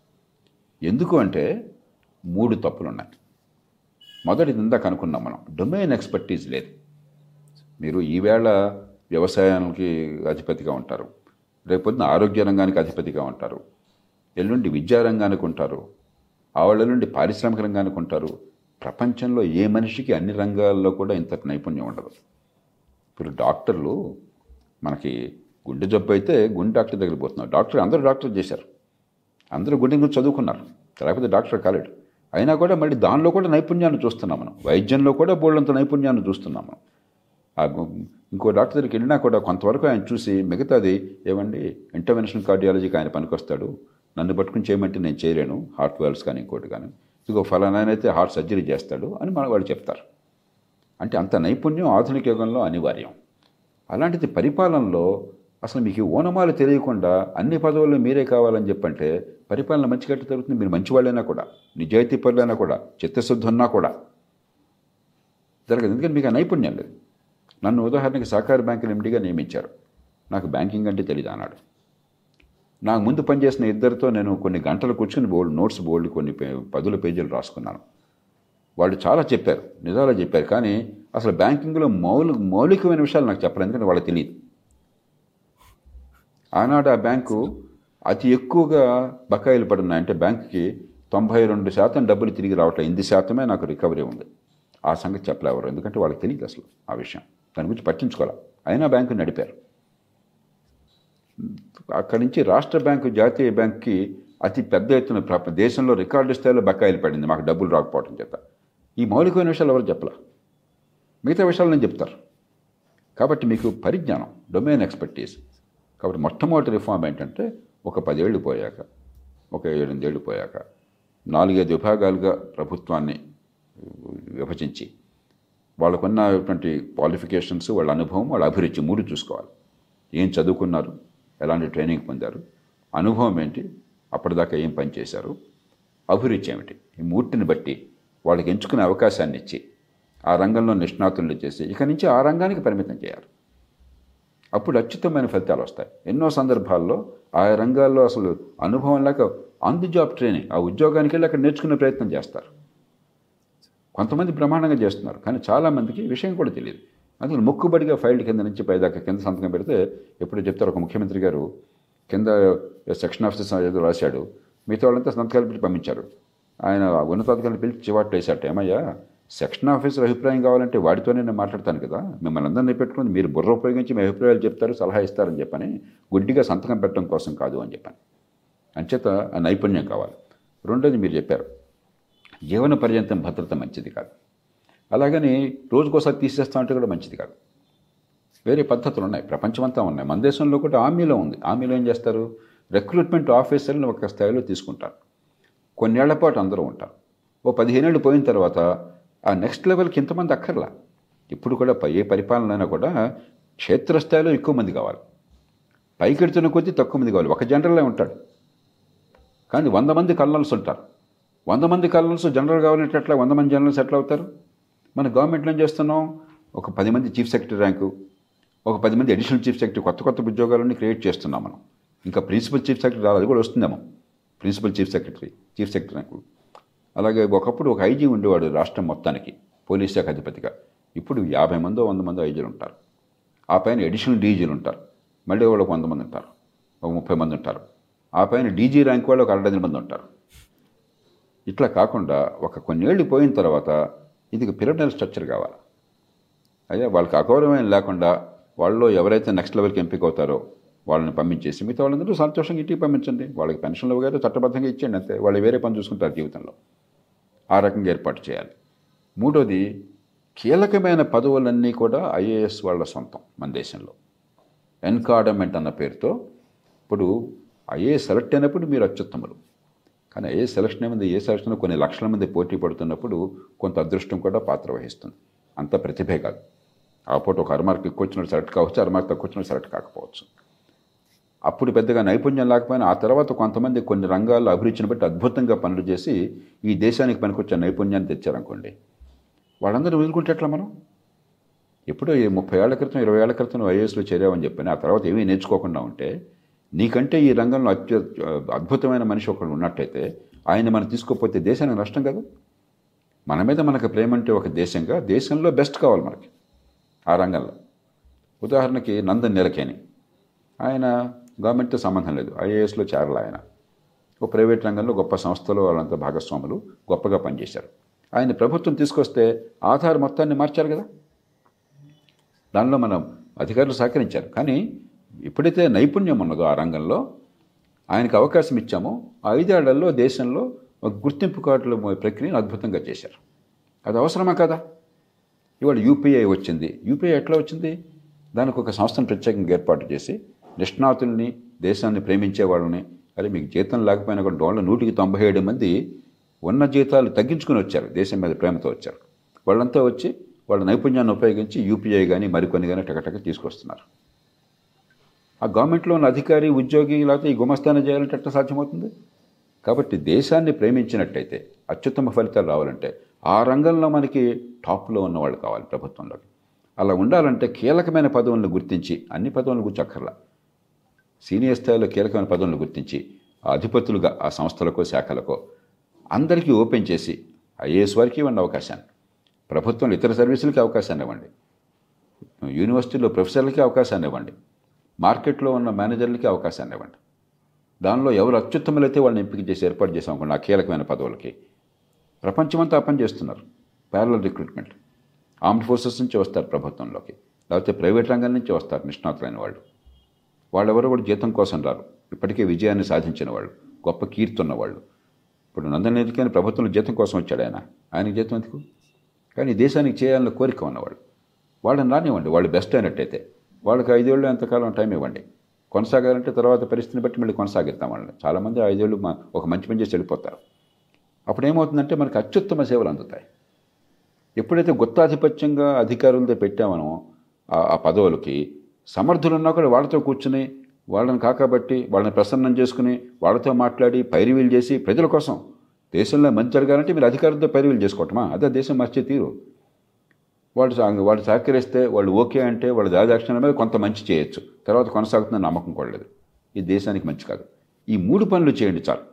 ఎందుకు అంటే మూడు తప్పులు ఉన్నాయి. మొదటిది ఇందాక అనుకున్నాం మనం, డొమైన్ ఎక్స్పర్టీస్ లేదు. మీరు ఈవేళ వ్యవసాయానికి అధిపతిగా ఉంటారు, రేపొద్దున ఆరోగ్య రంగానికి అధిపతిగా ఉంటారు, ఎల్లుండి విద్యారంగానికి ఉంటారు, ఆవిడ నుండి పారిశ్రామిక రంగానికి ఉంటారు. ప్రపంచంలో ఏ మనిషికి అన్ని రంగాల్లో కూడా ఇంత నైపుణ్యం ఉండదు. ఇప్పుడు డాక్టర్లు, మనకి గుండె జబ్బు అయితే గుండె డాక్టర్ దగ్గర పోతున్నారు, డాక్టర్ అందరూ డాక్టర్ చేశారు, అందరూ గుండె గురించి చదువుకున్నారు, లేకపోతే డాక్టర్ కాలేడు. అయినా కూడా మళ్ళీ దానిలో కూడా నైపుణ్యాన్ని చూస్తున్నాం మనం, వైద్యంలో కూడా బోళ్ళంత నైపుణ్యాన్ని చూస్తున్నాం మనం. ఇంకో డాక్టర్ దగ్గరికి వెళ్ళినా కూడా కొంతవరకు ఆయన చూసి మిగతాది ఏమండి ఇంటర్వెన్షన్ కార్డియాలజీకి ఆయన పనికొస్తాడు, నన్ను పట్టుకుని చేయమంటే నేను చేయలేను, హార్ట్ వాల్వ్స్ కానీ ఇంకోటి కానీ, ఇంకో ఫలానా అయితే హార్ట్ సర్జరీ చేస్తాడు అని మన వాళ్ళు చెప్తారు. అంటే అంత నైపుణ్యం ఆధునిక యుగంలో అనివార్యం. అలాంటిది పరిపాలనలో అసలు మీకు ఓనమాలు తెలియకుండా అన్ని పదవుల్లో మీరే కావాలని చెప్పంటే పరిపాలన మంచి గట్టి జరుగుతుంది. మీరు మంచివాళ్ళైనా కూడా, నిజాయితీ పరులైనా కూడా, చిత్తశుద్ధి ఉన్నా కూడా జరగదు. ఎందుకంటే మీకు ఆ నైపుణ్యం లేదు. నన్ను ఉదాహరణకి సహకార బ్యాంకులు ఎండీగా నియమించారు, నాకు బ్యాంకింగ్ అంటే తెలియదు అన్నాడు. నాకు ముందు పనిచేసిన ఇద్దరితో నేను కొన్ని గంటలు కూర్చుని బోల్డ్ నోట్స్ బోల్డ్ కొన్ని పదుల పేజీలు రాసుకున్నాను. వాళ్ళు చాలా చెప్పారు, నిజాలు చెప్పారు, కానీ అసలు బ్యాంకింగ్లో మౌలిక మౌలికమైన విషయాలు నాకు చెప్పలేదు, ఎందుకంటే వాళ్ళకి తెలియదు. ఆనాడు ఆ బ్యాంకు అతి ఎక్కువగా బకాయిలు పడున్నాయంటే బ్యాంకుకి తొంభై రెండు శాతం డబ్బులు తిరిగి రావట్లేదు, ఎనిమిది శాతమే నాకు రికవరీ ఉంది. ఆ సంగతి చెప్పలేవారు, ఎందుకంటే వాళ్ళకి తెలియదు అసలు ఆ విషయం, దాని గురించి పట్టించుకోవాలి. అయినా బ్యాంకు నడిపారు. అక్కడి నుంచి రాష్ట్ర బ్యాంకు, జాతీయ బ్యాంకుకి అతి పెద్ద ఎత్తున దేశంలో రికార్డు స్థాయిలో బకాయిలు పడింది మాకు డబ్బులు రాకపోవడం చేత. ఈ మౌలికమైన విషయాలు ఎవరు చెప్పలా, మిగతా విషయాలు నేను చెప్తారు. కాబట్టి మీకు పరిజ్ఞానం, డొమైన్ ఎక్స్పర్టీస్. కాబట్టి మొట్టమొదటి రిఫార్మ్ ఏంటంటే ఒక పదేళ్ళు పోయాక, ఒక ఏడెనిమిదేళ్ళు పోయాక నాలుగైదు విభాగాలుగా ప్రభుత్వాన్ని విభజించి వాళ్ళకున్నటువంటి క్వాలిఫికేషన్స్, వాళ్ళ అనుభవం, వాళ్ళ అభిరుచి మూడు చూసుకోవాలి. ఏం చదువుకున్నారు, ఎలాంటి ట్రైనింగ్ పొందారు, అనుభవం ఏంటి, అప్పటిదాకా ఏం పని చేశారు, అభిరుచి ఏమిటి, ఈ మూర్తిని బట్టి వాళ్ళకి ఎంచుకునే అవకాశాన్ని ఇచ్చి ఆ రంగంలో నిష్ణాతులు చేసి ఇక నుంచి ఆ రంగానికి పరిమితం చేయాలి. అప్పుడు అత్యుత్తమైన ఫలితాలు వస్తాయి. ఎన్నో సందర్భాల్లో ఆ రంగాల్లో అసలు అనుభవం లేక ఆన్ ది జాబ్ ట్రైనింగ్, ఆ ఉద్యోగానికి వెళ్ళి అక్కడ నేర్చుకునే ప్రయత్నం చేస్తారు. కొంతమంది బ్రహ్మాండంగా చేస్తున్నారు, కానీ చాలామందికి విషయం కూడా తెలియదు. అందులో మొక్కుబడిగా ఫైల్ కింద నుంచి పైదాకా కింద సంతకం పెడితే ఎప్పుడు చెప్తారు, ఒక ముఖ్యమంత్రి గారు కింద సెక్షన్ ఆఫీసర్ ఏదో రాశాడు, మిగతా వాళ్ళంతా సంతకాలు పెట్టి పంపించారు. ఆయన ఉన్నతాధికారులు పిలిచి చివాట్లు వేశాట, ఏమయ్యా సెక్షన్ ఆఫీసర్ అభిప్రాయం కావాలంటే వాడితోనే నేను మాట్లాడతాను కదా, మిమ్మల్ని అందరినీ పెట్టుకుని మీరు బుర్ర ఉపయోగించి మీ అభిప్రాయాలు చెప్తారు, సలహా ఇస్తారని చెప్పని, గుడ్డిగా సంతకం పెట్టడం కోసం కాదు అని చెప్పాను. అంచేత ఆ నైపుణ్యం కావాలి. రెండోది మీరు చెప్పారు, జీవన పర్యంతం భద్రత మంచిది కాదు, అలాగని రోజుకోసారి తీసేస్తా అంటే కూడా మంచిది కాదు. వేరే పద్ధతులు ఉన్నాయి, ప్రపంచమంతా ఉన్నాయి. మన దేశంలో కూడా ఆర్మీలో ఉంది. ఆర్మీలో ఏం చేస్తారు, రిక్రూట్మెంట్ ఆఫీసర్లను ఒక స్థాయిలో తీసుకుంటారు, కొన్నేళ్ల పాటు అందరూ ఉంటారు. ఓ పదిహేనేళ్ళు పోయిన తర్వాత ఆ నెక్స్ట్ లెవెల్కి ఇంతమంది అక్కర్లా. ఇప్పుడు కూడా ఏ పరిపాలన అయినా కూడా క్షేత్రస్థాయిలో ఎక్కువ మంది కావాలి, పైకెడుతున్న కొద్దీ తక్కువ మంది కావాలి. ఒక జనరల్లో ఉంటాడు, కానీ వంద మంది కల్నల్స్ ఉంటారు. వంద మంది కల్నల్స్ జనరల్ కావాలంటే ఎట్లా వంద మంది జనరల్స్ ఎట్లా అవుతారు? మన గవర్నమెంట్లో ఏం చేస్తున్నాం, ఒక పది మంది చీఫ్ సెక్రటరీ ర్యాంకు, ఒక పది మంది అడిషనల్ చీఫ్ సెక్రటరీ, కొత్త కొత్త ఉద్యోగాలన్నీ క్రియేట్ చేస్తున్నాం మనం. ఇంకా ప్రిన్సిపల్ చీఫ్ సెక్రటరీ రాదు, అది కూడా వస్తుందేమో, principal chief secretary, chief secretary rank. అలాగే ఒకప్పుడు ఒక ఐజీ ఉండేవాడు రాష్ట్రం మొత్తానికి, పోలీస్ శాఖ అధిపతిగా. ఇప్పుడు యాభై మందో వంద మందో ఐజీలు ఉంటారు. ఆ పైన అడిషనల్ డీజీలు ఉంటారు, మళ్ళీ వాళ్ళు ఒక వంద మంది ఉంటారు, ఒక ముప్పై మంది ఉంటారు. ఆ పైన డీజీ ర్యాంక్ వాళ్ళు ఒక అరడజన మంది ఉంటారు. ఇట్లా కాకుండా ఒక కొన్నేళ్ళు పోయిన తర్వాత ఇది పిరమిడల్ స్ట్రక్చర్ కావాలి. అయ్యా వాళ్ళకి అగౌరవం లేకుండా వాళ్ళలో ఎవరైతే నెక్స్ట్ లెవెల్కి ఎంపిక అవుతారో వాళ్ళని పంపించేసి మిగతా వాళ్ళందరూ సంతోషంగా ఇంటికి పంపించండి. వాళ్ళకి పెన్షన్లు ఇవ్వగానే చట్టబద్ధంగా ఇచ్చేయండి, అంతే. వాళ్ళు వేరే పని చూసుకుంటారు జీవితంలో. ఆ రకంగా ఏర్పాటు చేయాలి. మూడోది, కీలకమైన పదవులన్నీ కూడా ఐఏఎస్ వాళ్ళ సొంతం మన దేశంలో. ఎన్కాడమెంట్ అన్న పేరుతో ఇప్పుడు ఐఏఎస్ సెలెక్ట్ అయినప్పుడు మీరు అత్యుత్తములు, కానీ ఐఏఎస్ సెలక్షన్ ఏమైంది, ఏ సెలక్షన్ కొన్ని లక్షల మంది పోటీ పడుతున్నప్పుడు కొంత అదృష్టం కూడా పాత్ర వహిస్తుంది. అంత ప్రతిభే కాదు. ఆ పూట ఒక అరమార్క్ ఎక్కువ వచ్చినట్టు సెలెక్ట్ కావచ్చు, అరమార్క్ తక్కువ వచ్చినట్టు సెలెక్ట్ కాకపోవచ్చు. అప్పుడు పెద్దగా నైపుణ్యం లేకపోయినా ఆ తర్వాత కొంతమంది కొన్ని రంగాల్లో అభిరుచిని బట్టి అద్భుతంగా పనులు చేసి ఈ దేశానికి పనికొచ్చే నైపుణ్యాన్ని తెచ్చారనుకోండి, వాళ్ళందరూ వదులుకుంటే ఎట్లా మనం? ఎప్పుడో ఈ ముప్పై ఏళ్ల క్రితం ఇరవై ఏళ్ల క్రితం ఐఏఎస్లో చేరామని చెప్పిన ఆ తర్వాత ఏమీ నేర్చుకోకుండా ఉంటే, నీకంటే ఈ రంగంలో అత్య అద్భుతమైన మనిషి ఒకడు ఉన్నట్టయితే ఆయన మనం తీసుకోకపోతే దేశానికి నష్టం కదా. మన మీద మనకు ప్రేమ అంటే ఒక దేశంగా దేశంలో బెస్ట్ కావాలి మనకి ఆ రంగంలో. ఉదాహరణకి నందన్ నిలకేని, ఆయన గవర్నమెంట్తో సంబంధం లేదు, ఐఏఎస్లో చేరాలి. ఆయన ఒక ప్రైవేట్ రంగంలో గొప్ప సంస్థలో వాళ్ళంతా భాగస్వాములు, గొప్పగా పనిచేశారు. ఆయన ప్రభుత్వం తీసుకొస్తే ఆధార్ మొత్తాన్ని మార్చారు కదా. దానిలో మనం అధికారులు సహకరించారు. కానీ ఎప్పుడైతే నైపుణ్యం ఉన్నదో ఆ రంగంలో ఆయనకు అవకాశం ఇచ్చామో ఆ ఐదేళ్లలో దేశంలో ఒక గుర్తింపు కార్డుల ప్రక్రియను అద్భుతంగా చేశారు. అది అవసరమా కదా? ఇవాళ యూపీఐ వచ్చింది. యూపీఐ ఎట్లా వచ్చింది? దానికి ఒక సంస్థను ప్రత్యేకంగా ఏర్పాటు చేసి నిష్ణాతుల్ని, దేశాన్ని ప్రేమించే వాళ్ళని, అదే మీకు జీతం లేకపోయినా కూడా వాళ్ళ నూటికి తొంభై ఏడు మంది ఉన్న జీతాలు తగ్గించుకుని వచ్చారు, దేశం మీద ప్రేమతో వచ్చారు. వాళ్ళంతా వచ్చి వాళ్ళ నైపుణ్యాన్ని ఉపయోగించి యూపీఐ కానీ మరికొన్ని కానీ టకటక తీసుకొస్తున్నారు. ఆ గవర్నమెంట్లో ఉన్న అధికారి, ఉద్యోగి లేకపోతే ఈ గుమస్తాన్ని చేయాలంటే ఎట్లా సాధ్యమవుతుంది? కాబట్టి దేశాన్ని ప్రేమించినట్టయితే అత్యుత్తమ ఫలితాలు రావాలంటే ఆ రంగంలో మనకి టాప్లో ఉన్నవాళ్ళు కావాలి ప్రభుత్వంలోకి. అలా ఉండాలంటే కీలకమైన పదవులను గుర్తించి, అన్ని పదవులను గుర్చక్కర్లా, సీనియర్ స్థాయిలో కీలకమైన పదవులను గుర్తించి ఆ అధిపతులుగా ఆ సంస్థలకో శాఖలకో అందరికీ ఓపెన్ చేసి ఐఏఎస్ వారికి ఇవ్వండి అవకాశాన్ని, ప్రభుత్వంలో ఇతర సర్వీసులకి అవకాశాన్ని ఇవ్వండి, యూనివర్సిటీలో ప్రొఫెసర్లకి అవకాశాన్ని ఇవ్వండి, మార్కెట్లో ఉన్న మేనేజర్లకి అవకాశాన్ని ఇవ్వండి. దానిలో ఎవరు అత్యుత్తములైతే వాళ్ళని ఎంపిక చేసి ఏర్పాటు చేసాం అనుకోండి ఆ కీలకమైన పదవులకి. ప్రపంచమంతా ఆ పని చేస్తున్నారు. ప్యారలల్ రిక్రూట్మెంట్, ఆర్మ్డ్ ఫోర్సెస్ నుంచి వస్తారు ప్రభుత్వంలోకి, లేకపోతే ప్రైవేట్ రంగం నుంచి వస్తారు నిష్ణాతులైన వాళ్ళు. వాళ్ళెవరో కూడా జీతం కోసం రారు, ఇప్పటికే విజయాన్ని సాధించిన వాళ్ళు, గొప్ప కీర్తి ఉన్నవాళ్ళు. ఇప్పుడు నందన్ నిలకేని ప్రభుత్వంలో జీతం కోసం వచ్చాడు ఆయన, ఆయనకి జీతం ఎందుకు? కానీ దేశానికి చేయాలన్న కోరిక ఉన్నవాళ్ళు, వాళ్ళని రానివ్వండి. వాళ్ళు బెస్ట్ అయినట్టయితే వాళ్ళకి ఐదేళ్ళు ఎంతకాలం టైం ఇవ్వండి. కొనసాగాలంటే తర్వాత పరిస్థితిని బట్టి మళ్ళీ కొనసాగిస్తాం వాళ్ళని. చాలామంది ఐదేళ్ళు మా ఒక మంచి పని చేసి వెళ్ళిపోతారు. అప్పుడు ఏమవుతుందంటే మనకు అత్యుత్తమ సేవలు అందుతాయి. ఎప్పుడైతే గుత్తాధిపత్యంగా అధికారులతో పెట్టామనో ఆ పదవులకి, సమర్థులున్నా కూడా వాళ్ళతో కూర్చుని వాళ్ళని కాకబట్టి వాళ్ళని ప్రసన్నం చేసుకుని వాళ్ళతో మాట్లాడి పైరువీలు చేసి ప్రజల కోసం దేశంలో మంచి జరగాలంటే మీరు అధికారులతో పైరువీలు చేసుకోవటమా? అదే దేశం మార్చే తీరు. వాళ్ళు వాళ్ళు సహకరిస్తే, వాళ్ళు ఓకే అంటే వాళ్ళ దాదాక్షణ మీద కొంత మంచి చేయొచ్చు, తర్వాత కొనసాగుతుందని నమ్మకం కూడా లేదు. ఇది దేశానికి మంచి కాదు. ఈ మూడు పనులు చేయండి చాలు.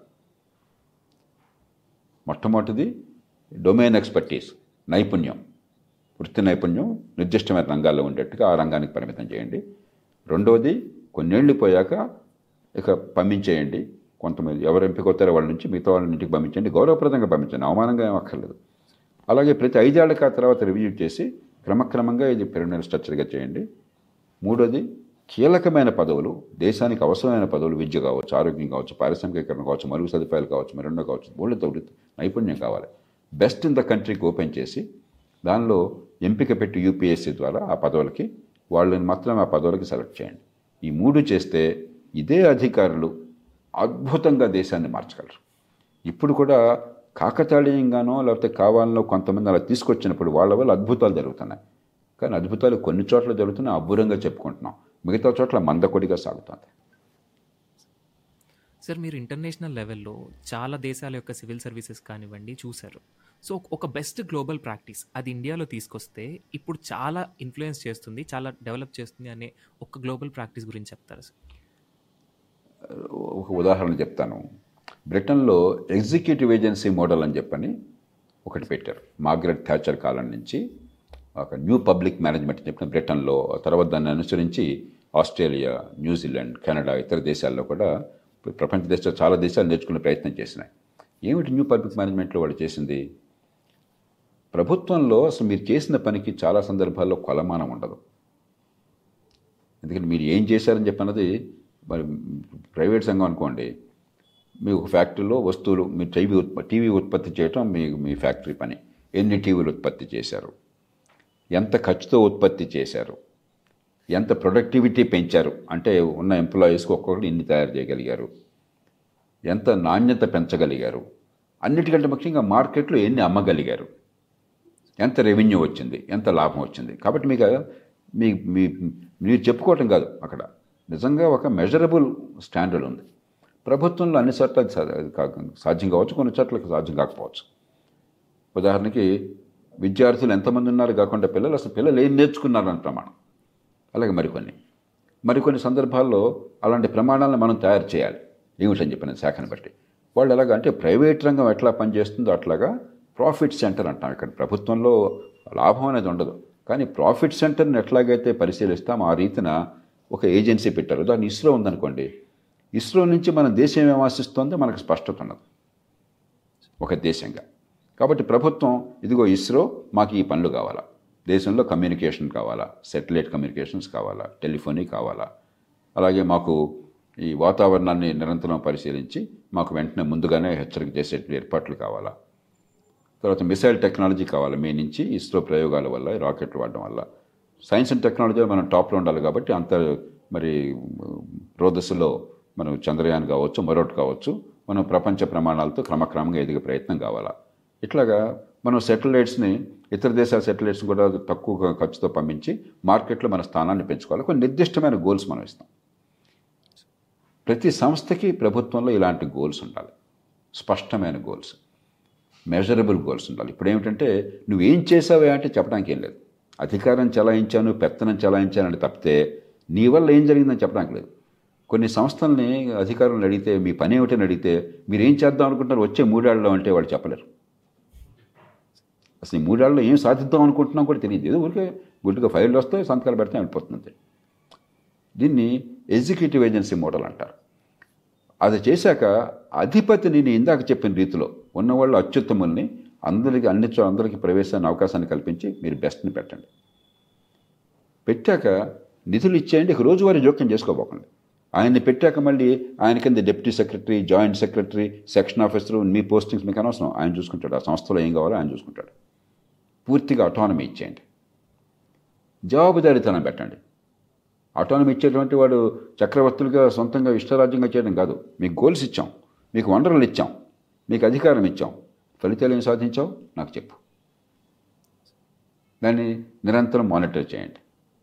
మొట్టమొదటిది డొమైన్ ఎక్స్పర్టీస్, నైపుణ్యం, వృత్తి నైపుణ్యం నిర్దిష్టమైన రంగాల్లో ఉండేట్టుగా ఆ రంగానికి పరిమితం చేయండి. రెండవది కొన్నేళ్ళు పోయాక ఇక పంపించేయండి. కొంతమంది ఎవరు ఎంపిక అవుతారో వాళ్ళ నుంచి మిగతా వాళ్ళ ఇంటికి పంపించండి, గౌరవప్రదంగా పంపించండి, అవమానంగా ఏం అక్కర్లేదు. అలాగే ప్రతి ఐదేళ్లకి ఆ తర్వాత రివ్యూ చేసి క్రమక్రమంగా ఇది పిరమిడల్ స్ట్రక్చర్గా చేయండి. మూడోది కీలకమైన పదవులు, దేశానికి అవసరమైన పదవులు, విద్య కావచ్చు, ఆరోగ్యం కావచ్చు, పారిశ్రామికీకరణ కావచ్చు, మరుగు సదుపాయాలు కావచ్చు, మరెన్నో కావచ్చు, ఊళ్ళతో నైపుణ్యం కావాలి. బెస్ట్ ఇన్ ద కంట్రీకి ఓపెన్ చేసి దానిలో ఎంపిక పెట్టి యూపీఎస్సీ ద్వారా ఆ పదవులకి వాళ్ళని మాత్రం ఆ పదవులకి సెలెక్ట్ చేయండి. ఈ మూడు చేస్తే ఇదే అధికారులు అద్భుతంగా దేశాన్ని మార్చగలరు. ఇప్పుడు కూడా కాకతాళీయంగానో లేకపోతే కావాలనో కొంతమంది అలా తీసుకొచ్చినప్పుడు వాళ్ళ వల్ల అద్భుతాలు జరుగుతున్నాయి. కానీ అద్భుతాలు కొన్ని చోట్ల జరుగుతున్నాయి, అబ్బురంగా చెప్పుకుంటున్నాం, మిగతా చోట్ల మందకొడిగా సాగుతుంది. సార్ మీరు ఇంటర్నేషనల్ లెవెల్‌లో చాలా దేశాల యొక్క సివిల్ సర్వీసెస్ కానివ్వండి చూసారు. సో ఒక బెస్ట్ గ్లోబల్ ప్రాక్టీస్ అది ఇండియాలో తీసుకొస్తే ఇప్పుడు చాలా ఇన్‌ఫ్లూయెన్స్ చేస్తుంది, చాలా డెవలప్ చేస్తుంది అనే ఒక గ్లోబల్ ప్రాక్టీస్ గురించి చెప్తారా సార్? ఒక ఉదాహరణ చెప్తాను. బ్రిటన్‌లో ఎగ్జిక్యూటివ్ ఏజెన్సీ మోడల్ అని చెప్పని ఒకటి పెట్టారు. మార్గరెట్ థాచర్ కాలం నుంచి ఒక న్యూ పబ్లిక్ మేనేజ్మెంట్ చెప్పిన బ్రిటన్లో, తర్వాత దాన్ని అనుసరించి ఆస్ట్రేలియా, న్యూజిలాండ్, కెనడా ఇతర దేశాల్లో కూడా ప్రపంచ దేశాలు చాలా దేశాలు నేర్చుకునే ప్రయత్నం చేసినాయి. ఏమిటి న్యూ పబ్లిక్ మేనేజ్మెంట్లో వాళ్ళు చేసింది? ప్రభుత్వంలో అసలు మీరు చేసిన పనికి చాలా సందర్భాల్లో కొలమానం ఉండదు. ఎందుకంటే మీరు ఏం చేశారని చెప్పన్నది మరి ప్రైవేట్ సంఘం అనుకోండి, మీ ఒక ఫ్యాక్టరీలో వస్తువులు మీరు టీవీ ఉత్పత్తి టీవీ ఉత్పత్తి చేయటం మీ మీ ఫ్యాక్టరీ పని. ఎన్ని టీవీలు ఉత్పత్తి చేశారు, ఎంత ఖర్చుతో ఉత్పత్తి చేశారు, ఎంత ప్రొడక్టివిటీ పెంచారు, అంటే ఉన్న ఎంప్లాయీస్కి ఒక్కొక్కటి ఇన్ని తయారు చేయగలిగారు, ఎంత నాణ్యత పెంచగలిగారు, అన్నిటికంటే ముఖ్యంగా మార్కెట్లో ఎన్ని అమ్మగలిగారు, ఎంత రెవెన్యూ వచ్చింది, ఎంత లాభం వచ్చింది. కాబట్టి మీకు మీ మీ మీరు చెప్పుకోవటం కాదు, అక్కడ నిజంగా ఒక మెజరబుల్ స్టాండర్డ్ ఉంది. ప్రభుత్వంలో అన్ని చోట్ల సాధ్యం కావచ్చు, కొన్ని చోట్లకి సాధ్యం కాకపోవచ్చు. ఉదాహరణకి విద్యార్థులు ఎంతమంది ఉన్నారు కాకుండా పిల్లలు అసలు పిల్లలు ఏం నేర్చుకున్నారని ప్రమాణం. అలాగే మరికొన్ని మరికొన్ని సందర్భాల్లో అలాంటి ప్రమాణాలను మనం తయారు చేయాలి. ఏమిటని చెప్పిన శాఖను బట్టి వాళ్ళు ఎలాగ అంటే ప్రైవేట్ రంగం ఎట్లా పనిచేస్తుందో అట్లాగా ప్రాఫిట్ సెంటర్ అంటాం. ఇక్కడ ప్రభుత్వంలో లాభం అనేది ఉండదు, కానీ ప్రాఫిట్ సెంటర్ని ఎట్లాగైతే పరిశీలిస్తాం ఆ రీతిన ఒక ఏజెన్సీ పెట్టారు. దాన్ని ఇస్రో ఉందనుకోండి, ఇస్రో నుంచి మన దేశం ఏం ఆశిస్తుందో మనకు స్పష్టత ఉన్నది ఒక దేశంగా. కాబట్టి ప్రభుత్వం ఇదిగో ఇస్రో మాకు ఈ పనులు కావాలా, దేశంలో కమ్యూనికేషన్ కావాలా, శాటిలైట్ కమ్యూనికేషన్స్ కావాలా, టెలిఫోనీ కావాలా, అలాగే మాకు ఈ వాతావరణాన్ని నిరంతరం పరిశీలించి మాకు వెంటనే ముందుగానే హెచ్చరిక చేసే ఏర్పాట్లు కావాలా, తర్వాత మిసైల్ టెక్నాలజీ కావాలి మీ నుంచి, ఇస్రో ప్రయోగాల వల్ల రాకెట్లు వాడడం వల్ల సైన్స్ అండ్ టెక్నాలజీలో మనం టాప్లో ఉండాలి. కాబట్టి అంత మరి రోదస్సులో మనం చంద్రయాన్ కావచ్చు, మరొకటి కావచ్చు, మనం ప్రపంచ ప్రమాణాలతో క్రమక్రమంగా ఎదిగే ప్రయత్నం కావాలా. ఇట్లాగా మనం సెటిలైట్స్ని ఇతర దేశాల సెటిలైట్స్ కూడా తక్కువ ఖర్చుతో పంపించి మార్కెట్లో మన స్థానాన్ని పెంచుకోవాలి. కొన్ని నిర్దిష్టమైన గోల్స్ మనం ఇస్తాం. ప్రతి సంస్థకి ప్రభుత్వంలో ఇలాంటి గోల్స్ ఉండాలి, స్పష్టమైన గోల్స్, మెజరబుల్ గోల్స్ ఉండాలి. ఇప్పుడు ఏమిటంటే నువ్వేం చేసావే అంటే చెప్పడానికి ఏం లేదు. అధికారం చెలాయించాను, పెత్తనం చెలాయించాను అంటే తప్పితే నీ వల్ల ఏం జరిగిందని చెప్పడానికి లేదు. కొన్ని సంస్థల్ని అధికారులను అడిగితే మీ పని ఏమిటని అడిగితే మీరు ఏం చేద్దాం అనుకుంటున్నారు వచ్చే మూడేళ్లలో అంటే వాళ్ళు చెప్పలేరు. అసలు ఈ మూడేళ్లలో ఏం సాధిద్దాం అనుకుంటున్నాం కూడా తెలియదు. ఏదో ఊరికే గుడ్డుగా ఫైళ్ళు వస్తే సంతకాలు పెడితే వెళ్ళిపోతుంది. దీన్ని ఎగ్జిక్యూటివ్ ఏజెన్సీ మోడల్ అంటారు. అది చేశాక అధిపతిని నేను ఇందాక చెప్పిన రీతిలో ఉన్నవాళ్ళు అత్యుత్తముల్ని అందరికి అన్ని అందరికీ ప్రవేశాన్ని అవకాశాన్ని కల్పించి మీరు బెస్ట్ని పెట్టండి. పెట్టాక నిధులు ఇచ్చేయండి, రోజువారీ జోక్యం చేసుకోబోకండి. ఆయన్ని పెట్టాక మళ్ళీ ఆయన కింద deputy secretary, joint secretary, section officer, మీ పోస్టింగ్స్ మీకు అనవసరం, ఆయన చూసుకుంటాడు. ఆ సంస్థలో ఏం కావాలో ఆయన చూసుకుంటాడు. పూర్తిగా అటానమీ ఇచ్చేయండి, జవాబుదారీతనం పెట్టండి. అటానమీ ఇచ్చేటువంటి వాడు చక్రవర్తులుగా సొంతంగా ఇష్టరాజ్యంగా చేయడం కాదు. మీకు గోల్స్ ఇచ్చాం, మీకు వనరులు ఇచ్చాం, మీకు అధికారం ఇచ్చాం, ఫలితాలు ఏం సాధించావు నాకు చెప్పు. దాన్ని నిరంతరం మానిటర్ చేయండి.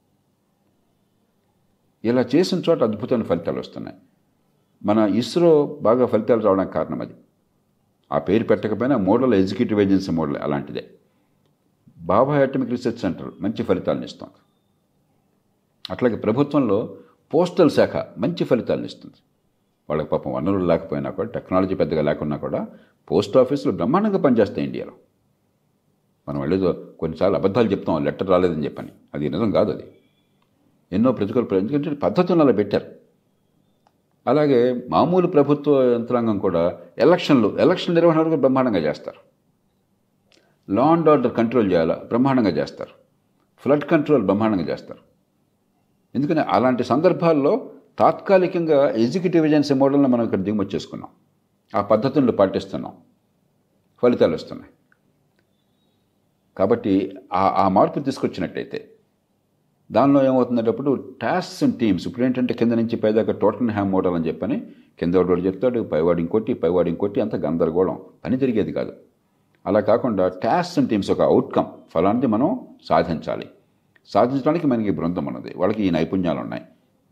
ఇలా చేసిన చోట అద్భుతమైన ఫలితాలు వస్తున్నాయి. మన ఇస్రో బాగా ఫలితాలు రావడానికి కారణం అది. ఆ పేరు పెట్టకపోయినా మోడల్ ఎగ్జిక్యూటివ్ ఏజెన్సీ మోడల్ అలాంటిదే. బాబా అటామిక్ రీసెర్చ్ సెంటర్ మంచి ఫలితాలను ఇస్తుంది. అట్లాగే ప్రభుత్వంలో పోస్టల్ శాఖ మంచి ఫలితాలను ఇస్తుంది. వాళ్ళకి పాపం వనరులు లేకపోయినా కూడా, టెక్నాలజీ పెద్దగా లేకున్నా కూడా పోస్ట్ ఆఫీసులు బ్రహ్మాండంగా పనిచేస్తాయి ఇండియాలో. మనం వెళ్ళేదో కొన్నిసార్లు అబద్ధాలు చెప్తాం, లెటర్ రాలేదని చెప్పని. అది నిజం కాదు. అది ఎన్నో ప్రతికూల, ఎందుకంటే పద్ధతులను అలా పెట్టారు. అలాగే మామూలు ప్రభుత్వ యంత్రాంగం కూడా ఎలక్షన్లు ఎలక్షన్ నిర్వహణ వరకు బ్రహ్మాండంగా చేస్తారు. లా అండ్ ఆర్డర్ కంట్రోల్ చేయాలా బ్రహ్మాండంగా చేస్తారు. ఫ్లడ్ కంట్రోల్ బ్రహ్మాండంగా చేస్తారు. ఎందుకని అలాంటి సందర్భాల్లో తాత్కాలికంగా ఎగ్జిక్యూటివ్ ఏజెన్సీ మోడల్ని మనం ఇక్కడ దిగుమతి చేసుకున్నాం. ఆ పద్ధతులను పాటిస్తున్నాం, ఫలితాలు వస్తున్నాయి. కాబట్టి ఆ ఆ మార్పు తీసుకొచ్చినట్టయితే దానిలో ఏమవుతుందంటప్పుడు టాస్క్స్ అండ్ టీమ్స్, ఇప్పుడు ఏంటంటే కింద నుంచి పైదాకా టోటల్ హ్యామ్ మోడల్ అని చెప్పని కింద వాడు చెప్తాడు, పైవాడు ఇంకోటి, పైవాడు ఇంకోటి, అంత గందరగోళం, పని జరిగేది కాదు. అలా కాకుండా టాస్క్స్ అండ్ టీమ్స్, ఒక అవుట్కమ్ ఫలాన్ని మనం సాధించాలి. సాధించడానికి మనకి బృందం ఉన్నది, వాళ్ళకి ఈ నైపుణ్యాలు ఉన్నాయి,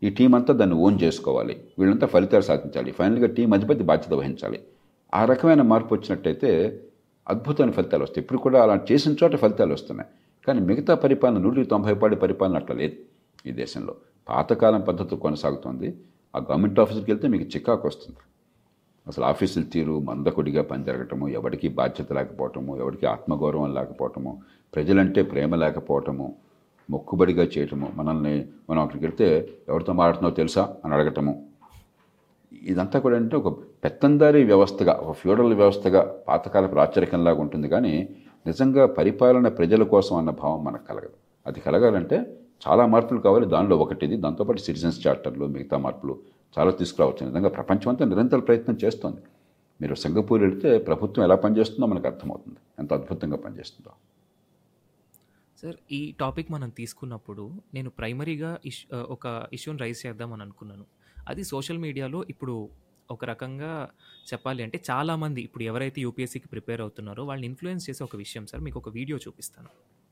ఈ టీం అంతా దాన్ని ఓన్ చేసుకోవాలి, వీళ్ళంతా ఫలితాలు సాధించాలి, ఫైనల్గా టీం అధిపతి బాధ్యత వహించాలి. ఆ రకమైన మార్పు వచ్చినట్టయితే అద్భుతమైన ఫలితాలు వస్తాయి. ఇప్పుడు కూడా అలా చేసిన చోట ఫలితాలు వస్తున్నాయి. కానీ మిగతా పరిపాలన నూటికి తొంభై పాడి పరిపాలన అట్లా లేదు ఈ దేశంలో. పాతకాలం పద్ధతి కొనసాగుతుంది. ఆ గవర్నమెంట్ ఆఫీసుకి వెళ్తే మీకు చికాకు వస్తుంది. అసలు ఆఫీసులు తీరు మందకొడిగా పనిజరగటము, ఎవరికి బాధ్యత లేకపోవటము, ఎవరికి ఆత్మగౌరవం లేకపోవటము, ప్రజలంటే ప్రేమ లేకపోవటము, మొక్కుబడిగా చేయటము, మనల్ని మనం అక్కడికి వెళ్తే ఎవరితో మాట్లాడుతున్నావో తెలుసా అని అడగటము, ఇదంతా కూడా అంటే ఒక పెత్తందారీ వ్యవస్థగా, ఒక ఫ్యూడల్ వ్యవస్థగా పాతకాలపు రాచరికంలాగా ఉంటుంది. కానీ నిజంగా పరిపాలన ప్రజల కోసం అన్న భావం మనకు కలగదు. అది కలగాలంటే చాలా మార్పులు కావాలి. దానిలో ఒకటిది. దాంతోపాటు సిటిజన్స్ చార్టర్లు, మిగతా మార్పులు చాలా తీసుకురావచ్చు. నిజంగా ప్రపంచం అంతా నిరంతర ప్రయత్నం చేస్తోంది. మీరు సింగపూర్ వెళితే ప్రభుత్వం ఎలా పనిచేస్తుందో మనకు అర్థమవుతుంది, ఎంత అద్భుతంగా పనిచేస్తుందో. సార్, ఈ టాపిక్ మనం తీసుకున్నప్పుడు నేను ప్రైమరీగా ఇష్ ఒక ఇష్యూని రైజ్ చేద్దామని అనుకున్నాను. అది సోషల్ మీడియాలో ఇప్పుడు ఒక రకంగా చెప్పాలి అంటే చాలామంది ఇప్పుడు ఎవరైతే యూపీఎస్సీకి ప్రిపేర్ అవుతున్నారో వాళ్ళని ఇన్ఫ్లుయెన్స్ చేసే ఒక విషయం సార్. మీకు ఒక వీడియో చూపిస్తాను.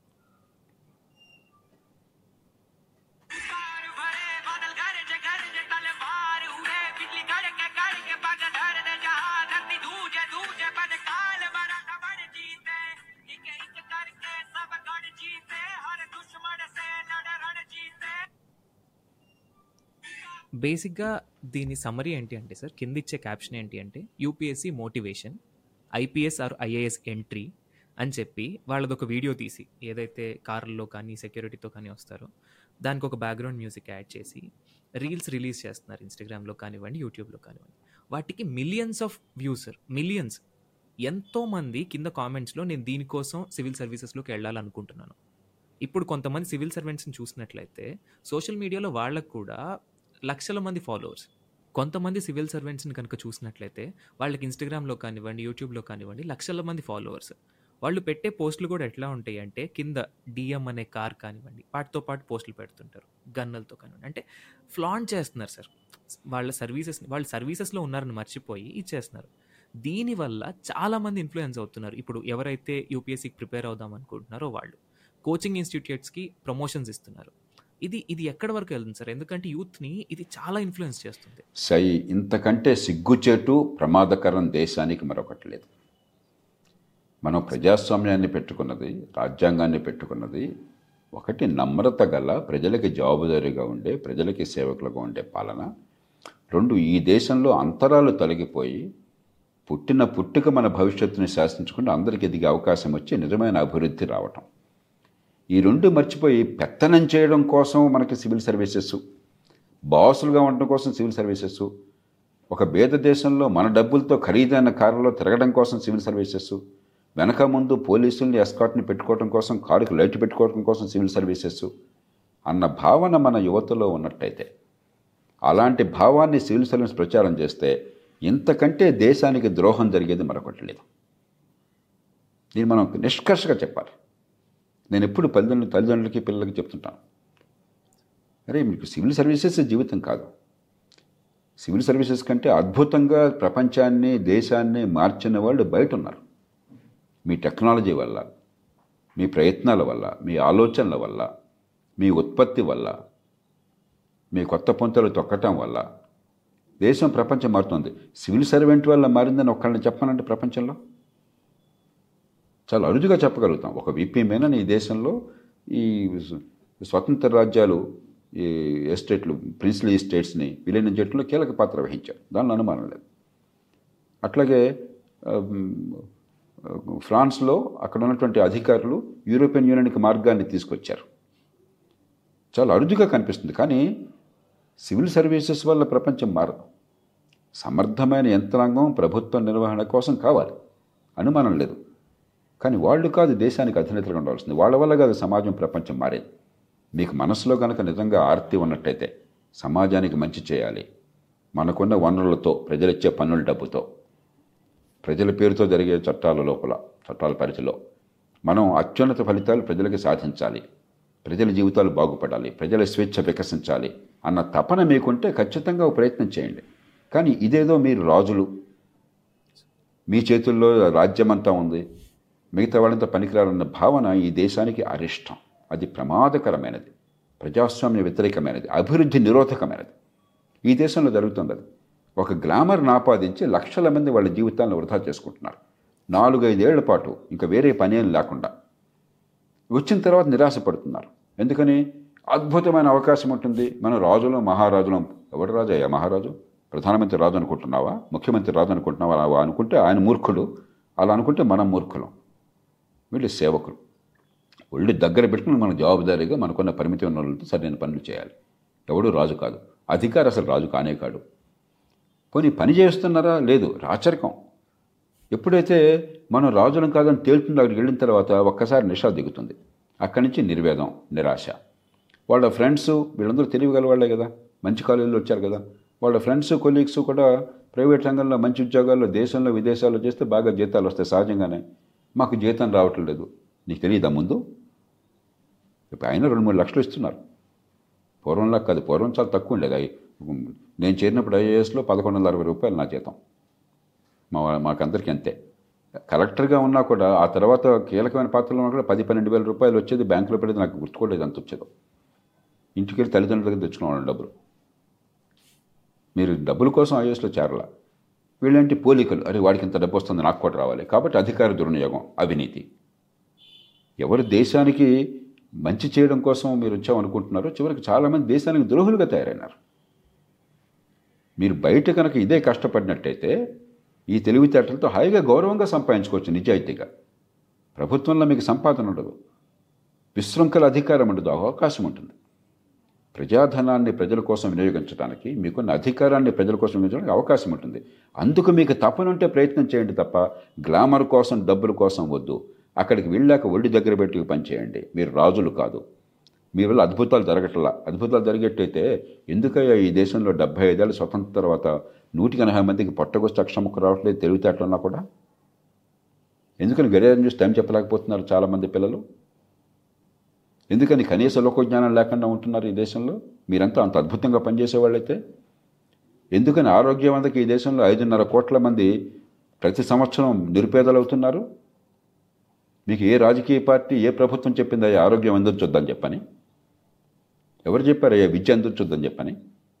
బేసిక్గా దీని సమ్మరీ ఏంటి అంటే సార్, కింద ఇచ్చే క్యాప్షన్ ఏంటి అంటే UPSC motivation, IPS or IAS entry అని చెప్పి వాళ్ళది ఒక వీడియో తీసి, ఏదైతే కార్లలో కానీ సెక్యూరిటీతో కానీ వస్తారో దానికి ఒక బ్యాక్గ్రౌండ్ మ్యూజిక్ యాడ్ చేసి రీల్స్ రిలీజ్ చేస్తున్నారు. ఇన్స్టాగ్రామ్లో కానివ్వండి, యూట్యూబ్లో కానివ్వండి. వాటికి millions of views sir, millions. ఎంతోమంది కింద కామెంట్స్లో నేను దీనికోసం సివిల్ సర్వీసెస్లోకి వెళ్ళాలనుకుంటున్నాను. ఇప్పుడు కొంతమంది సివిల్ సర్వెంట్స్ని చూసినట్లయితే సోషల్ మీడియాలో వాళ్ళకు కూడా లక్షల మంది ఫాలోవర్స్. కొంతమంది సివిల్ సర్వెంట్స్ని కనుక చూసినట్లయితే వాళ్ళకి ఇన్స్టాగ్రామ్లో కానివ్వండి, యూట్యూబ్లో కానివ్వండి లక్షల మంది ఫాలోవర్స్. వాళ్ళు పెట్టే పోస్టులు కూడా ఎట్లా ఉంటాయి అంటే కింద డిఎం అనే కార్ కానివ్వండి వాటితో పాటు పోస్టులు పెడుతుంటారు, గన్నలతో కానివ్వండి. అంటే ఫ్లాంట్ చేస్తున్నారు సార్ వాళ్ళ సర్వీసెస్. వాళ్ళ సర్వీసెస్లో ఉన్నారని మర్చిపోయి ఇచ్చేస్తున్నారు. దీనివల్ల చాలామంది ఇన్ఫ్లుయెన్స్ అవుతున్నారు. ఇప్పుడు ఎవరైతే యూపీఎస్సీకి ప్రిపేర్ అవుదాం అనుకుంటున్నారో వాళ్ళు కోచింగ్ ఇన్స్టిట్యూట్స్కి ప్రమోషన్స్ ఇస్తున్నారు. ఇది ఇది ఎక్కడి వరకు వెళ్తుంది సార్? ఎందుకంటే యూత్ని ఇది చాలా ఇన్ఫ్లుయెన్స్ చేస్తుంది. సై ఇంతకంటే సిగ్గుచేటు ప్రమాదకరం దేశానికి మరొకటి లేదు. మనం ప్రజాస్వామ్యాన్ని పెట్టుకున్నది, రాజ్యాంగాన్ని పెట్టుకున్నది ఒకటి నమ్రత గల, ప్రజలకి జవాబుదారీగా ఉండే, ప్రజలకి సేవకులుగా ఉండే పాలన. రెండు, ఈ దేశంలో అంతరాలు తొలగిపోయి పుట్టిన పుట్టుక మన భవిష్యత్తుని శాసించుకుంటూ అందరికీ ఎదిగే అవకాశం వచ్చి నిజమైన అభివృద్ధి రావటం. ఈ రెండు మర్చిపోయి పెత్తనం చేయడం కోసం మనకి సివిల్ సర్వీసెస్, బాసులుగా ఉండడం కోసం సివిల్ సర్వీసెస్, ఒక బేద దేశంలో మన డబ్బులతో ఖరీదైన కారులో తిరగడం కోసం సివిల్ సర్వీసెస్, వెనక ముందు పోలీసుల్ని ఎస్కాట్ని పెట్టుకోవడం కోసం, కారుకి లైట్ పెట్టుకోవడం కోసం సివిల్ సర్వీసెస్ అన్న భావన మన యువతలో ఉన్నట్టయితే, అలాంటి భావాన్ని సివిల్ సర్వీస్ ప్రచారం చేస్తే ఇంతకంటే దేశానికి ద్రోహం జరిగేది మరొకటి లేదు. దీన్ని మనం నిష్కర్షగా చెప్పాలి. నేను ఎప్పుడు తల్లిదండ్రులు తల్లిదండ్రులకి పిల్లలకి చెప్తుంటాను, అరే మీకు సివిల్ సర్వీసెస్ జీవితం కాదు. సివిల్ సర్వీసెస్ కంటే అద్భుతంగా ప్రపంచాన్ని, దేశాన్ని మార్చిన వాళ్ళు బయట ఉన్నారు. మీ టెక్నాలజీ వల్ల, మీ ప్రయత్నాల వల్ల, మీ ఆలోచనల వల్ల, మీ ఉత్పత్తి వల్ల, మీ కొత్త పొంతలు తొక్కటం వల్ల దేశం, ప్రపంచం మారుతుంది. సివిల్ సర్వెంట్ వల్ల మారిందని ఒక్కళ్ళని చెప్పాలంటే ప్రపంచంలో చాలా అరుదుగా చెప్పగలుగుతాం. ఒక వీపీ మేనని ఈ దేశంలో ఈ స్వతంత్ర రాజ్యాలు, ఈ ఎస్టేట్లు, ప్రిన్స్లీ స్టేట్స్ని విలీనం చేయడంలో కీలక పాత్ర వహించారు, దానిలో అనుమానం లేదు. అట్లాగే ఫ్రాన్స్లో అక్కడ ఉన్నటువంటి అధికారులు యూరోపియన్ యూనియన్కి మార్గాన్ని తీసుకొచ్చారు. చాలా అరుదుగా కనిపిస్తుంది. కానీ సివిల్ సర్వీసెస్ వల్ల ప్రపంచం మారదు. సమర్థమైన యంత్రాంగం ప్రభుత్వ నిర్వహణ కోసం కావాలి, అనుమానం లేదు. కానీ వాళ్ళు కాదు దేశానికి అధినేతలుగా ఉండాల్సింది. వాళ్ళ వల్ల కాదు సమాజం, ప్రపంచం మారేది. మీకు మనసులో కనుక నిజంగా ఆర్తి ఉన్నట్టయితే సమాజానికి మంచి చేయాలి, మనకున్న వనరులతో, ప్రజలిచ్చే పన్నుల డబ్బుతో, ప్రజల పేరుతో జరిగే చట్టాల లోపల, చట్టాల పరిధిలో మనం అత్యున్నత ఫలితాలు ప్రజలకి సాధించాలి, ప్రజల జీవితాలు బాగుపడాలి, ప్రజల స్వేచ్ఛ వికసించాలి అన్న తపన మీకుంటే ఖచ్చితంగా ఒక ప్రయత్నం చేయండి. కానీ ఇదేదో మీరు రాజులు, మీ చేతుల్లో రాజ్యమంతా ఉంది, మిగతా వాళ్ళంతా పనికిరాలన్న భావన ఈ దేశానికి అరిష్టం. అది ప్రమాదకరమైనది. ప్రజాస్వామ్య వ్యతిరేకమైనది, అభివృద్ధి నిరోధకమైనది. ఈ దేశంలో జరుగుతుంది అది. ఒక గ్లామర్ని ఆపాదించి లక్షల మంది వాళ్ళ జీవితాలను వృధా చేసుకుంటున్నారు. నాలుగైదేళ్ల పాటు ఇంకా వేరే పనేం లేకుండా వచ్చిన తర్వాత నిరాశపడుతున్నారు. ఎందుకని? అద్భుతమైన అవకాశం ఉంటుంది, మనం రాజులం మహారాజులం. ఎవడు రాజు అయ్యా? మహారాజు? ప్రధానమంత్రి రాజు అనుకుంటున్నావా? ముఖ్యమంత్రి రాజు అనుకుంటున్నావా? అలా అనుకుంటే ఆయన మూర్ఖుడు, అలా అనుకుంటే మనం మూర్ఖులం. వీళ్ళు సేవకులు. ఒళ్ళు దగ్గర పెట్టుకుని మన జవాబుదారీగా మనకున్న పరిమితి ఉన్న వాళ్ళతో సరైన పనులు చేయాలి. ఎవడు రాజు కాదు. అధికారి అసలు రాజు కానే కాడు. పోనీ పని చేస్తున్నారా? లేదు, రాచరికం. ఎప్పుడైతే మనం రాజులం కాదని తేలుతుంది, అక్కడికి వెళ్ళిన తర్వాత ఒక్కసారి నిషా దిగుతుంది. అక్కడి నుంచి నిర్వేదం, నిరాశ. వాళ్ళ ఫ్రెండ్స్ వీళ్ళందరూ తెలియగల వాళ్ళే కదా, మంచి కాలేజీలో వచ్చారు కదా. వాళ్ళ ఫ్రెండ్స్ కొలీగ్స్ కూడా ప్రైవేట్ రంగంలో మంచి ఉద్యోగాల్లో దేశంలో విదేశాల్లో చేస్తే బాగా జీతాలు వస్తాయి సహజంగానే. మాకు జీతం రావట్లేదు. నీకు తెలియదా ముందు? ఇప్పుడు ఆయన రెండు మూడు లక్షలు ఇస్తున్నారు. పూర్వంలా కాదు, పూర్వం చాలా తక్కువ ఉండేది. నేను చేరినప్పుడు ఐఏఎస్లో పదకొండు వందల అరవై రూపాయలు నా జీతం. మా మాకందరికీ అంతే. కలెక్టర్గా ఉన్నా కూడా ఆ తర్వాత కీలకమైన పాత్రలో ఉన్నా కూడా పది పన్నెండు వేల రూపాయలు వచ్చేది. బ్యాంకులో పెడితే నాకు గుర్తుకోలేదు ఎంత వచ్చేదో. ఇంటికి వెళ్ళి తల్లిదండ్రుల దగ్గర తెచ్చుకున్నాను డబ్బులు. మీరు డబ్బుల కోసం ఐఏఎస్లో చేరలా. వీళ్ళంటి పోలికలు, అరే వాడికి ఇంత డబ్బు వస్తుంది నాకు కూడా రావాలి. కాబట్టి అధికార దుర్వినియోగం, అవినీతి. ఎవరు దేశానికి మంచి చేయడం కోసం మీరు వచ్చామనుకుంటున్నారో చివరికి చాలామంది దేశానికి ద్రోహులుగా తయారైనారు. మీరు బయట కనుక ఇదే కష్టపడినట్టయితే ఈ తెలివితేటలతో హాయిగా గౌరవంగా సంపాదించుకోవచ్చు నిజాయితీగా. ప్రభుత్వంలో మీకు సంపాదన ఉండదు, విశృంఖల అధికారం ఉండదు, అవకాశం ఉంటుంది. ప్రజాధనాన్ని ప్రజల కోసం వినియోగించడానికి, మీకున్న అధికారాన్ని ప్రజల కోసం వినియోగించడానికి అవకాశం ఉంటుంది. అందుకు మీకు తప్పనుంటే ప్రయత్నం చేయండి తప్ప గ్లామర్ కోసం డబ్బుల కోసం వద్దు. అక్కడికి వెళ్ళాక ఒళ్ళు దగ్గర పెట్టి పనిచేయండి. మీరు రాజులు కాదు. మీ వల్ల అద్భుతాలు జరగట్లా. అద్భుతాలు జరిగేట్టయితే ఎందుకయ్యా ఈ దేశంలో డెబ్బై ఐదేళ్ళ స్వతంత్ర తర్వాత నూటికి ఎనభై మందికి పొట్టగొస్తే అక్షముఖ రావట్లేదు తెలివితేటలున్నా కూడా? ఎందుకని గడియారం చూసి టైం చెప్పలేకపోతున్నారు చాలామంది పిల్లలు? ఎందుకని కనీస లోకజ్ఞానం లేకుండా ఉంటున్నారు ఈ దేశంలో? మీరంతా అంత అద్భుతంగా పనిచేసేవాళ్ళైతే ఎందుకని ఆరోగ్యవంతకి ఈ దేశంలో ఐదున్నర కోట్ల మంది ప్రతి సంవత్సరం నిరుపేదలు అవుతున్నారు? మీకు ఏ రాజకీయ పార్టీ, ఏ ప్రభుత్వం చెప్పింది అయ్యా ఆరోగ్యం అందించొద్దని చెప్పని? ఎవరు చెప్పారు అయ్యా విద్య అందించొద్దని చెప్పని?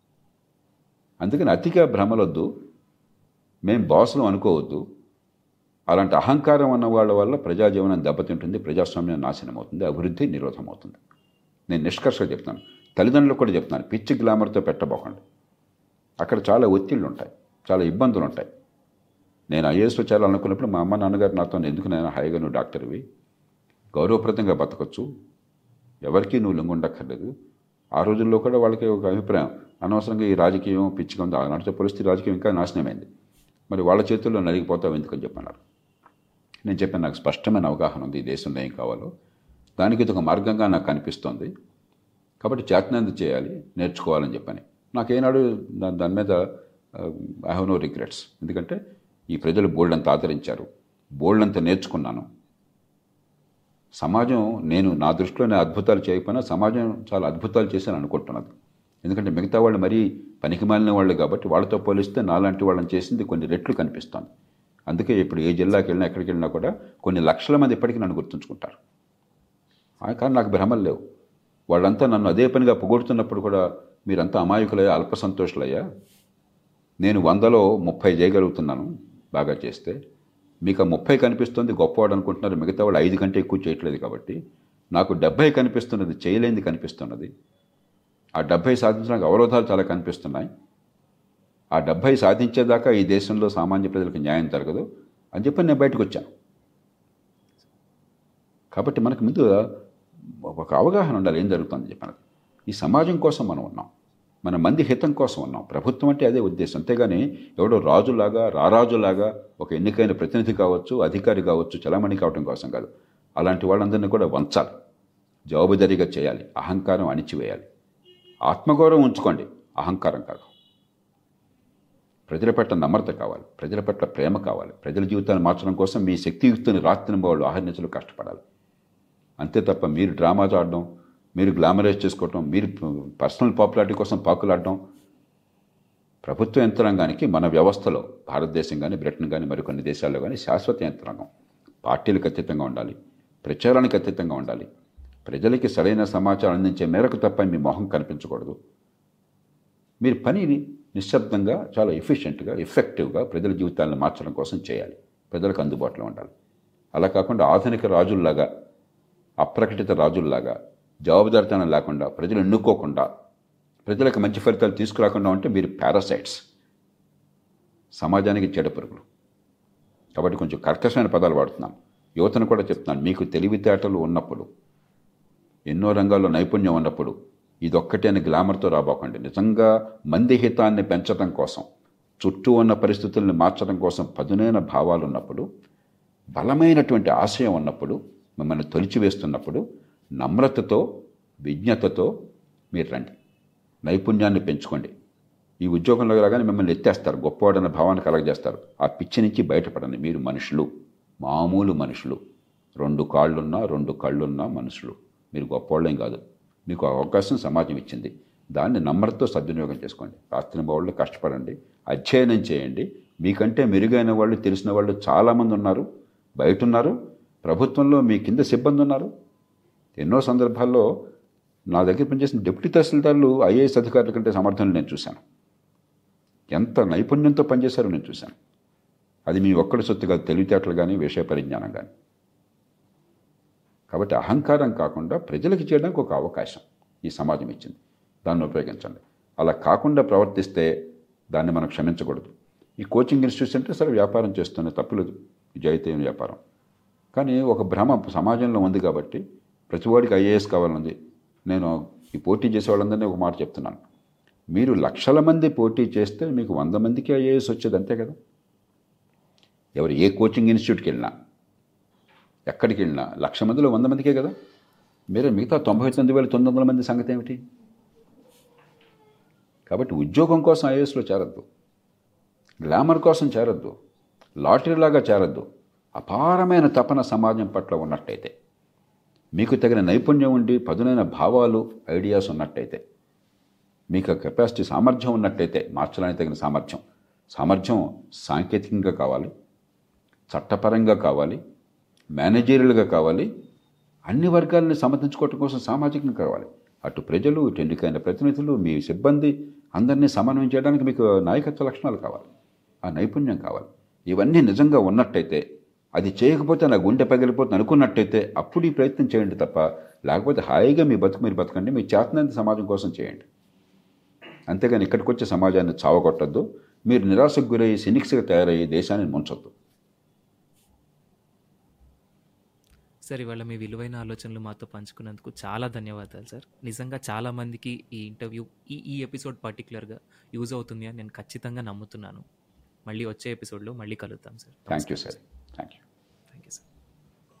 అందుకని అతిగా భ్రమలొద్దు, మేం బాసులు అనుకోవద్దు. అలాంటి అహంకారం అన్న వాళ్ళ వల్ల ప్రజాజీవనం దెబ్బతింటుంది, ప్రజాస్వామ్యం నాశనం అవుతుంది, అభివృద్ధి నిరోధం అవుతుంది. నేను నిష్కర్షగా చెప్తాను, తల్లిదండ్రులకు కూడా చెప్తాను, పిచ్చి గ్లామర్తో పెట్టబోకండి. అక్కడ చాలా ఒత్తిళ్ళు ఉంటాయి, చాలా ఇబ్బందులు ఉంటాయి. నేను ఐఏఎస్లో చేరాలనుకున్నప్పుడు మా అమ్మ నాన్నగారు నాతో, ఎందుకు నేను హాయిగా నువ్వు డాక్టర్వి, గౌరవప్రదంగా బతకొచ్చు, ఎవరికీ నువ్వు లొంగుండక్కర్లేదు. ఆ రోజుల్లో కూడా వాళ్ళకి ఒక అభిప్రాయం, అనవసరంగా ఈ రాజకీయం పిచ్చిగా ఉంది. ఆనాటితో పరిస్థితి రాజకీయం ఇంకా నాశనమైంది, మరి వాళ్ళ చేతుల్లో నలిగిపోతావు ఎందుకని చెప్పన్నారు. నేను చెప్పాను, నాకు స్పష్టమైన అవగాహన ఉంది ఈ దేశంలో ఏం కావాలో, దానికి ఇది ఒక మార్గంగా నాకు కనిపిస్తోంది, కాబట్టి చేతనంది చేయాలి, నేర్చుకోవాలని చెప్పని. నాకేనాడు దాని దాని మీద ఐ హ్యావ్ నో రిగ్రెట్స్. ఎందుకంటే ఈ ప్రజలు బోల్డంత ఆదరించారు, బోల్డంత నేర్చుకున్నాను. సమాజం, నేను నా దృష్టిలో నేను అద్భుతాలు చేయకపోయినా సమాజం చాలా అద్భుతాలు చేశాను అనుకుంటున్నది. ఎందుకంటే మిగతా వాళ్ళు మరీ పనికి మాలిన వాళ్ళు కాబట్టి వాళ్ళతో పోలిస్తే నాలాంటి వాళ్ళని చేసింది కొన్ని రెట్లు కనిపిస్తుంది. అందుకే ఇప్పుడు ఏ జిల్లాకి వెళ్ళినా ఎక్కడికి వెళ్ళినా కూడా కొన్ని లక్షల మంది ఇప్పటికీ నన్ను గుర్తుంచుకుంటారు. కానీ నాకు భ్రమలు లేవు. వాళ్ళంతా నన్ను అదే పనిగా పొగుడుతున్నప్పుడు కూడా మీరంతా అమాయకులయ్యా, అల్ప సంతోషులయ్యా, నేను వందలో ముప్పై చేయగలుగుతున్నాను బాగా చేస్తే, మీకు ఆ ముప్పై కనిపిస్తుంది గొప్పవాడు అనుకుంటున్నారు, మిగతా వాళ్ళు ఐదు కంటే ఎక్కువ చేయట్లేదు. కాబట్టి నాకు డెబ్భై కనిపిస్తున్నది, చేయలేనిది కనిపిస్తున్నది. ఆ డెబ్భై సాధించడానికి అవరోధాలు చాలా కనిపిస్తున్నాయి. ఆ డెబ్భై సాధించేదాకా ఈ దేశంలో సామాన్య ప్రజలకు న్యాయం జరగదు అని చెప్పి నేను బయటకు వచ్చాను. కాబట్టి మనకు ముందు ఒక అవగాహన ఉండాలి ఏం జరుగుతుందని చెప్పినది. ఈ సమాజం కోసం మనం ఉన్నాం, మన మంది హితం కోసం ఉన్నాం. ప్రభుత్వం అంటే అదే ఉద్దేశం, అంతేగాని ఎవడో రాజులాగా రారాజులాగా ఒక ఎన్నికైన ప్రతినిధి కావచ్చు, అధికారి కావచ్చు, చలామణి కావడం కోసం కాదు. అలాంటి వాళ్ళందరినీ కూడా వంచాలి, జవాబుదారీగా చేయాలి, అహంకారం అణిచివేయాలి. ఆత్మగౌరవం ఉంచుకోండి, అహంకారం కాదు. ప్రజల పట్ల నమ్రత కావాలి, ప్రజల పట్ల ప్రేమ కావాలి. ప్రజల జీవితాన్ని మార్చడం కోసం మీ శక్తియుక్తిని రాత్రిని వాళ్ళు ఆహర్నిశలు కష్టపడాలి. అంతే తప్ప మీరు డ్రామా ఆడడం, మీరు గ్లామరైజ్ చేసుకోవటం, మీరు పర్సనల్ పాపులారిటీ కోసం పాకులాడడం ప్రభుత్వ యంత్రాంగానికి మన వ్యవస్థలో, భారతదేశం కానీ బ్రిటన్ కానీ మరికొన్ని దేశాల్లో కానీ శాశ్వత యంత్రాంగం. పార్టీలకు అతీతంగా ఉండాలి, ప్రచారానికి అతీతంగా ఉండాలి, ప్రజలకి సరైన సమాచారం అందించే మేరకు తప్ప మీ మొహం కనిపించకూడదు. మీరు పనిని నిశ్శబ్దంగా చాలా ఎఫిషియెంట్గా ఎఫెక్టివ్గా ప్రజల జీవితాలను మార్చడం కోసం చేయాలి. ప్రజలకు అందుబాటులో ఉండాలి. అలా కాకుండా ఆధునిక రాజుల్లాగా అప్రకటిత రాజుల్లాగా జవాబుదారితనం లేకుండా ప్రజలు ఎన్నుకోకుండా ప్రజలకు మంచి ఫలితాలు తీసుకురాకుండా ఉంటే మీరు పారాసైట్స్, సమాజానికి చెడ పురుగులు. కాబట్టి కొంచెం కర్కశమైన పదాలు వాడుతున్నాను. యువతను కూడా చెప్తున్నాను, మీకు తెలివితేటలు ఉన్నప్పుడు, ఎన్నో రంగాల్లో నైపుణ్యం ఉన్నప్పుడు ఇదొక్కటే అని గ్లామర్తో రాబోకండి. నిజంగా మంది హితాన్ని పెంచడం కోసం, చుట్టూ ఉన్న పరిస్థితుల్ని మార్చడం కోసం పదునైన భావాలు ఉన్నప్పుడు, బలమైనటువంటి ఆశయం ఉన్నప్పుడు, మిమ్మల్ని తొలిచివేస్తున్నప్పుడు నమ్రతతో విజ్ఞతతో మీరు రండి. నైపుణ్యాన్ని పెంచుకోండి. ఈ ఉద్యోగంలో రాగానే మిమ్మల్ని ఎత్తేస్తారు, గొప్పవాడన్న భావాన్ని కలగజేస్తారు. ఆ పిచ్చి నుంచి బయటపడండి. మీరు మనుషులు, మామూలు మనుషులు, రెండు కాళ్ళున్నా రెండు కళ్ళున్నా మనుషులు. మీరు గొప్పవాళ్ళేం కాదు. మీకు అవకాశం సమాజం ఇచ్చింది, దాన్ని నమ్రతతో సద్వినియోగం చేసుకోండి. రాత్రి వాళ్ళు కష్టపడండి, అధ్యయనం చేయండి. మీకంటే మెరుగైన వాళ్ళు, తెలిసిన వాళ్ళు చాలామంది ఉన్నారు, బయట ఉన్నారు. ప్రభుత్వంలో మీ కింద సిబ్బంది ఉన్నారు. ఎన్నో సందర్భాల్లో నా దగ్గర పనిచేసిన డిప్యూటీ తహసీల్దార్లు ఐఏఎస్ అధికారుల కంటే సమర్థనలు నేను చూశాను. ఎంత నైపుణ్యంతో పనిచేశారో నేను చూశాను. అది మీ ఒక్కడి సొత్తు కాదు, తెలివితేటలు కానీ విషయ పరిజ్ఞానం కానీ. కాబట్టి అహంకారం కాకుండా ప్రజలకు చేయడానికి ఒక అవకాశం ఈ సమాజం ఇచ్చింది, దాన్ని ఉపయోగించండి. అలా కాకుండా ప్రవర్తిస్తే దాన్ని మనం క్షమించకూడదు. ఈ కోచింగ్ ఇన్స్టిట్యూట్స్ అంటే సరే వ్యాపారం చేస్తున్న తప్పులేదు, విజాయితీ వ్యాపారం. కానీ ఒక భ్రమ సమాజంలో ఉంది కాబట్టి ప్రతివాడికి ఐఏఎస్ కావాలంది. నేను ఈ పోటీ చేసే వాళ్ళందరినీ ఒక మాట చెప్తున్నాను, మీరు లక్షల మంది పోటీ చేస్తే మీకు వంద మందికి ఐఏఎస్ వచ్చేది, అంతే కదా. ఎవరు ఏ కోచింగ్ ఇన్స్టిట్యూట్కి వెళ్ళినా, ఎక్కడికి వెళ్ళినా లక్ష మందిలో వంద మందికే కదా. మీరే మిగతా తొంభై తొమ్మిది వేల తొమ్మిది వందల మంది సంగతి ఏమిటి? కాబట్టి ఉద్యోగం కోసం ఐఏఎస్లో చేరద్దు, గ్లామర్ కోసం చేరద్దు, లాటరీలాగా చేరద్దు. అపారమైన తపన సమాజం పట్ల ఉన్నట్టయితే, మీకు తగిన నైపుణ్యం ఉండి పదునైన భావాలు, ఐడియాస్ ఉన్నట్టయితే, మీకు కెపాసిటీ సామర్థ్యం ఉన్నట్టయితే, మార్చడానికి తగిన సామర్థ్యం సామర్థ్యం సాంకేతికంగా కావాలి, చట్టపరంగా కావాలి, మేనేజీరియల్గా కావాలి, అన్ని వర్గాలని సమర్థించుకోవటం కోసం సామాజికంగా కావాలి. అటు ప్రజలు, ఇటు ఎన్నికైన ప్రతినిధులు, మీ సిబ్బంది అందరినీ సమన్వయం చేయడానికి మీకు నాయకత్వ లక్షణాలు కావాలి, ఆ నైపుణ్యం కావాలి. ఇవన్నీ నిజంగా ఉన్నట్టయితే, అది చేయకపోతే నా గుండె పగిలిపోతుంది అనుకున్నట్టయితే అప్పుడు ఈ ప్రయత్నం చేయండి తప్ప, లేకపోతే హాయిగా మీ బతుకు మీరు బతకండి, మీ చేతనంత సమాజం కోసం చేయండి. అంతేగాని ఇక్కడికి వచ్చే సమాజాన్ని చావగొట్టద్దు. మీరు నిరాశకు గురయ్యి సినిక్స్గా తయారయ్యి దేశాన్ని ముంచొద్దు. సార్, ఇవాళ మీ విలువైన ఆలోచనలు మాతో పంచుకున్నందుకు చాలా ధన్యవాదాలు సార్. నిజంగా చాలామందికి ఈ ఇంటర్వ్యూ, ఈ ఈ ఎపిసోడ్ పర్టికులర్గా యూజ్ అవుతుంది అని నేను ఖచ్చితంగా నమ్ముతున్నాను. మళ్ళీ వచ్చే ఎపిసోడ్లో మళ్ళీ కలుద్దాం sir. Thank you sir. Thank you.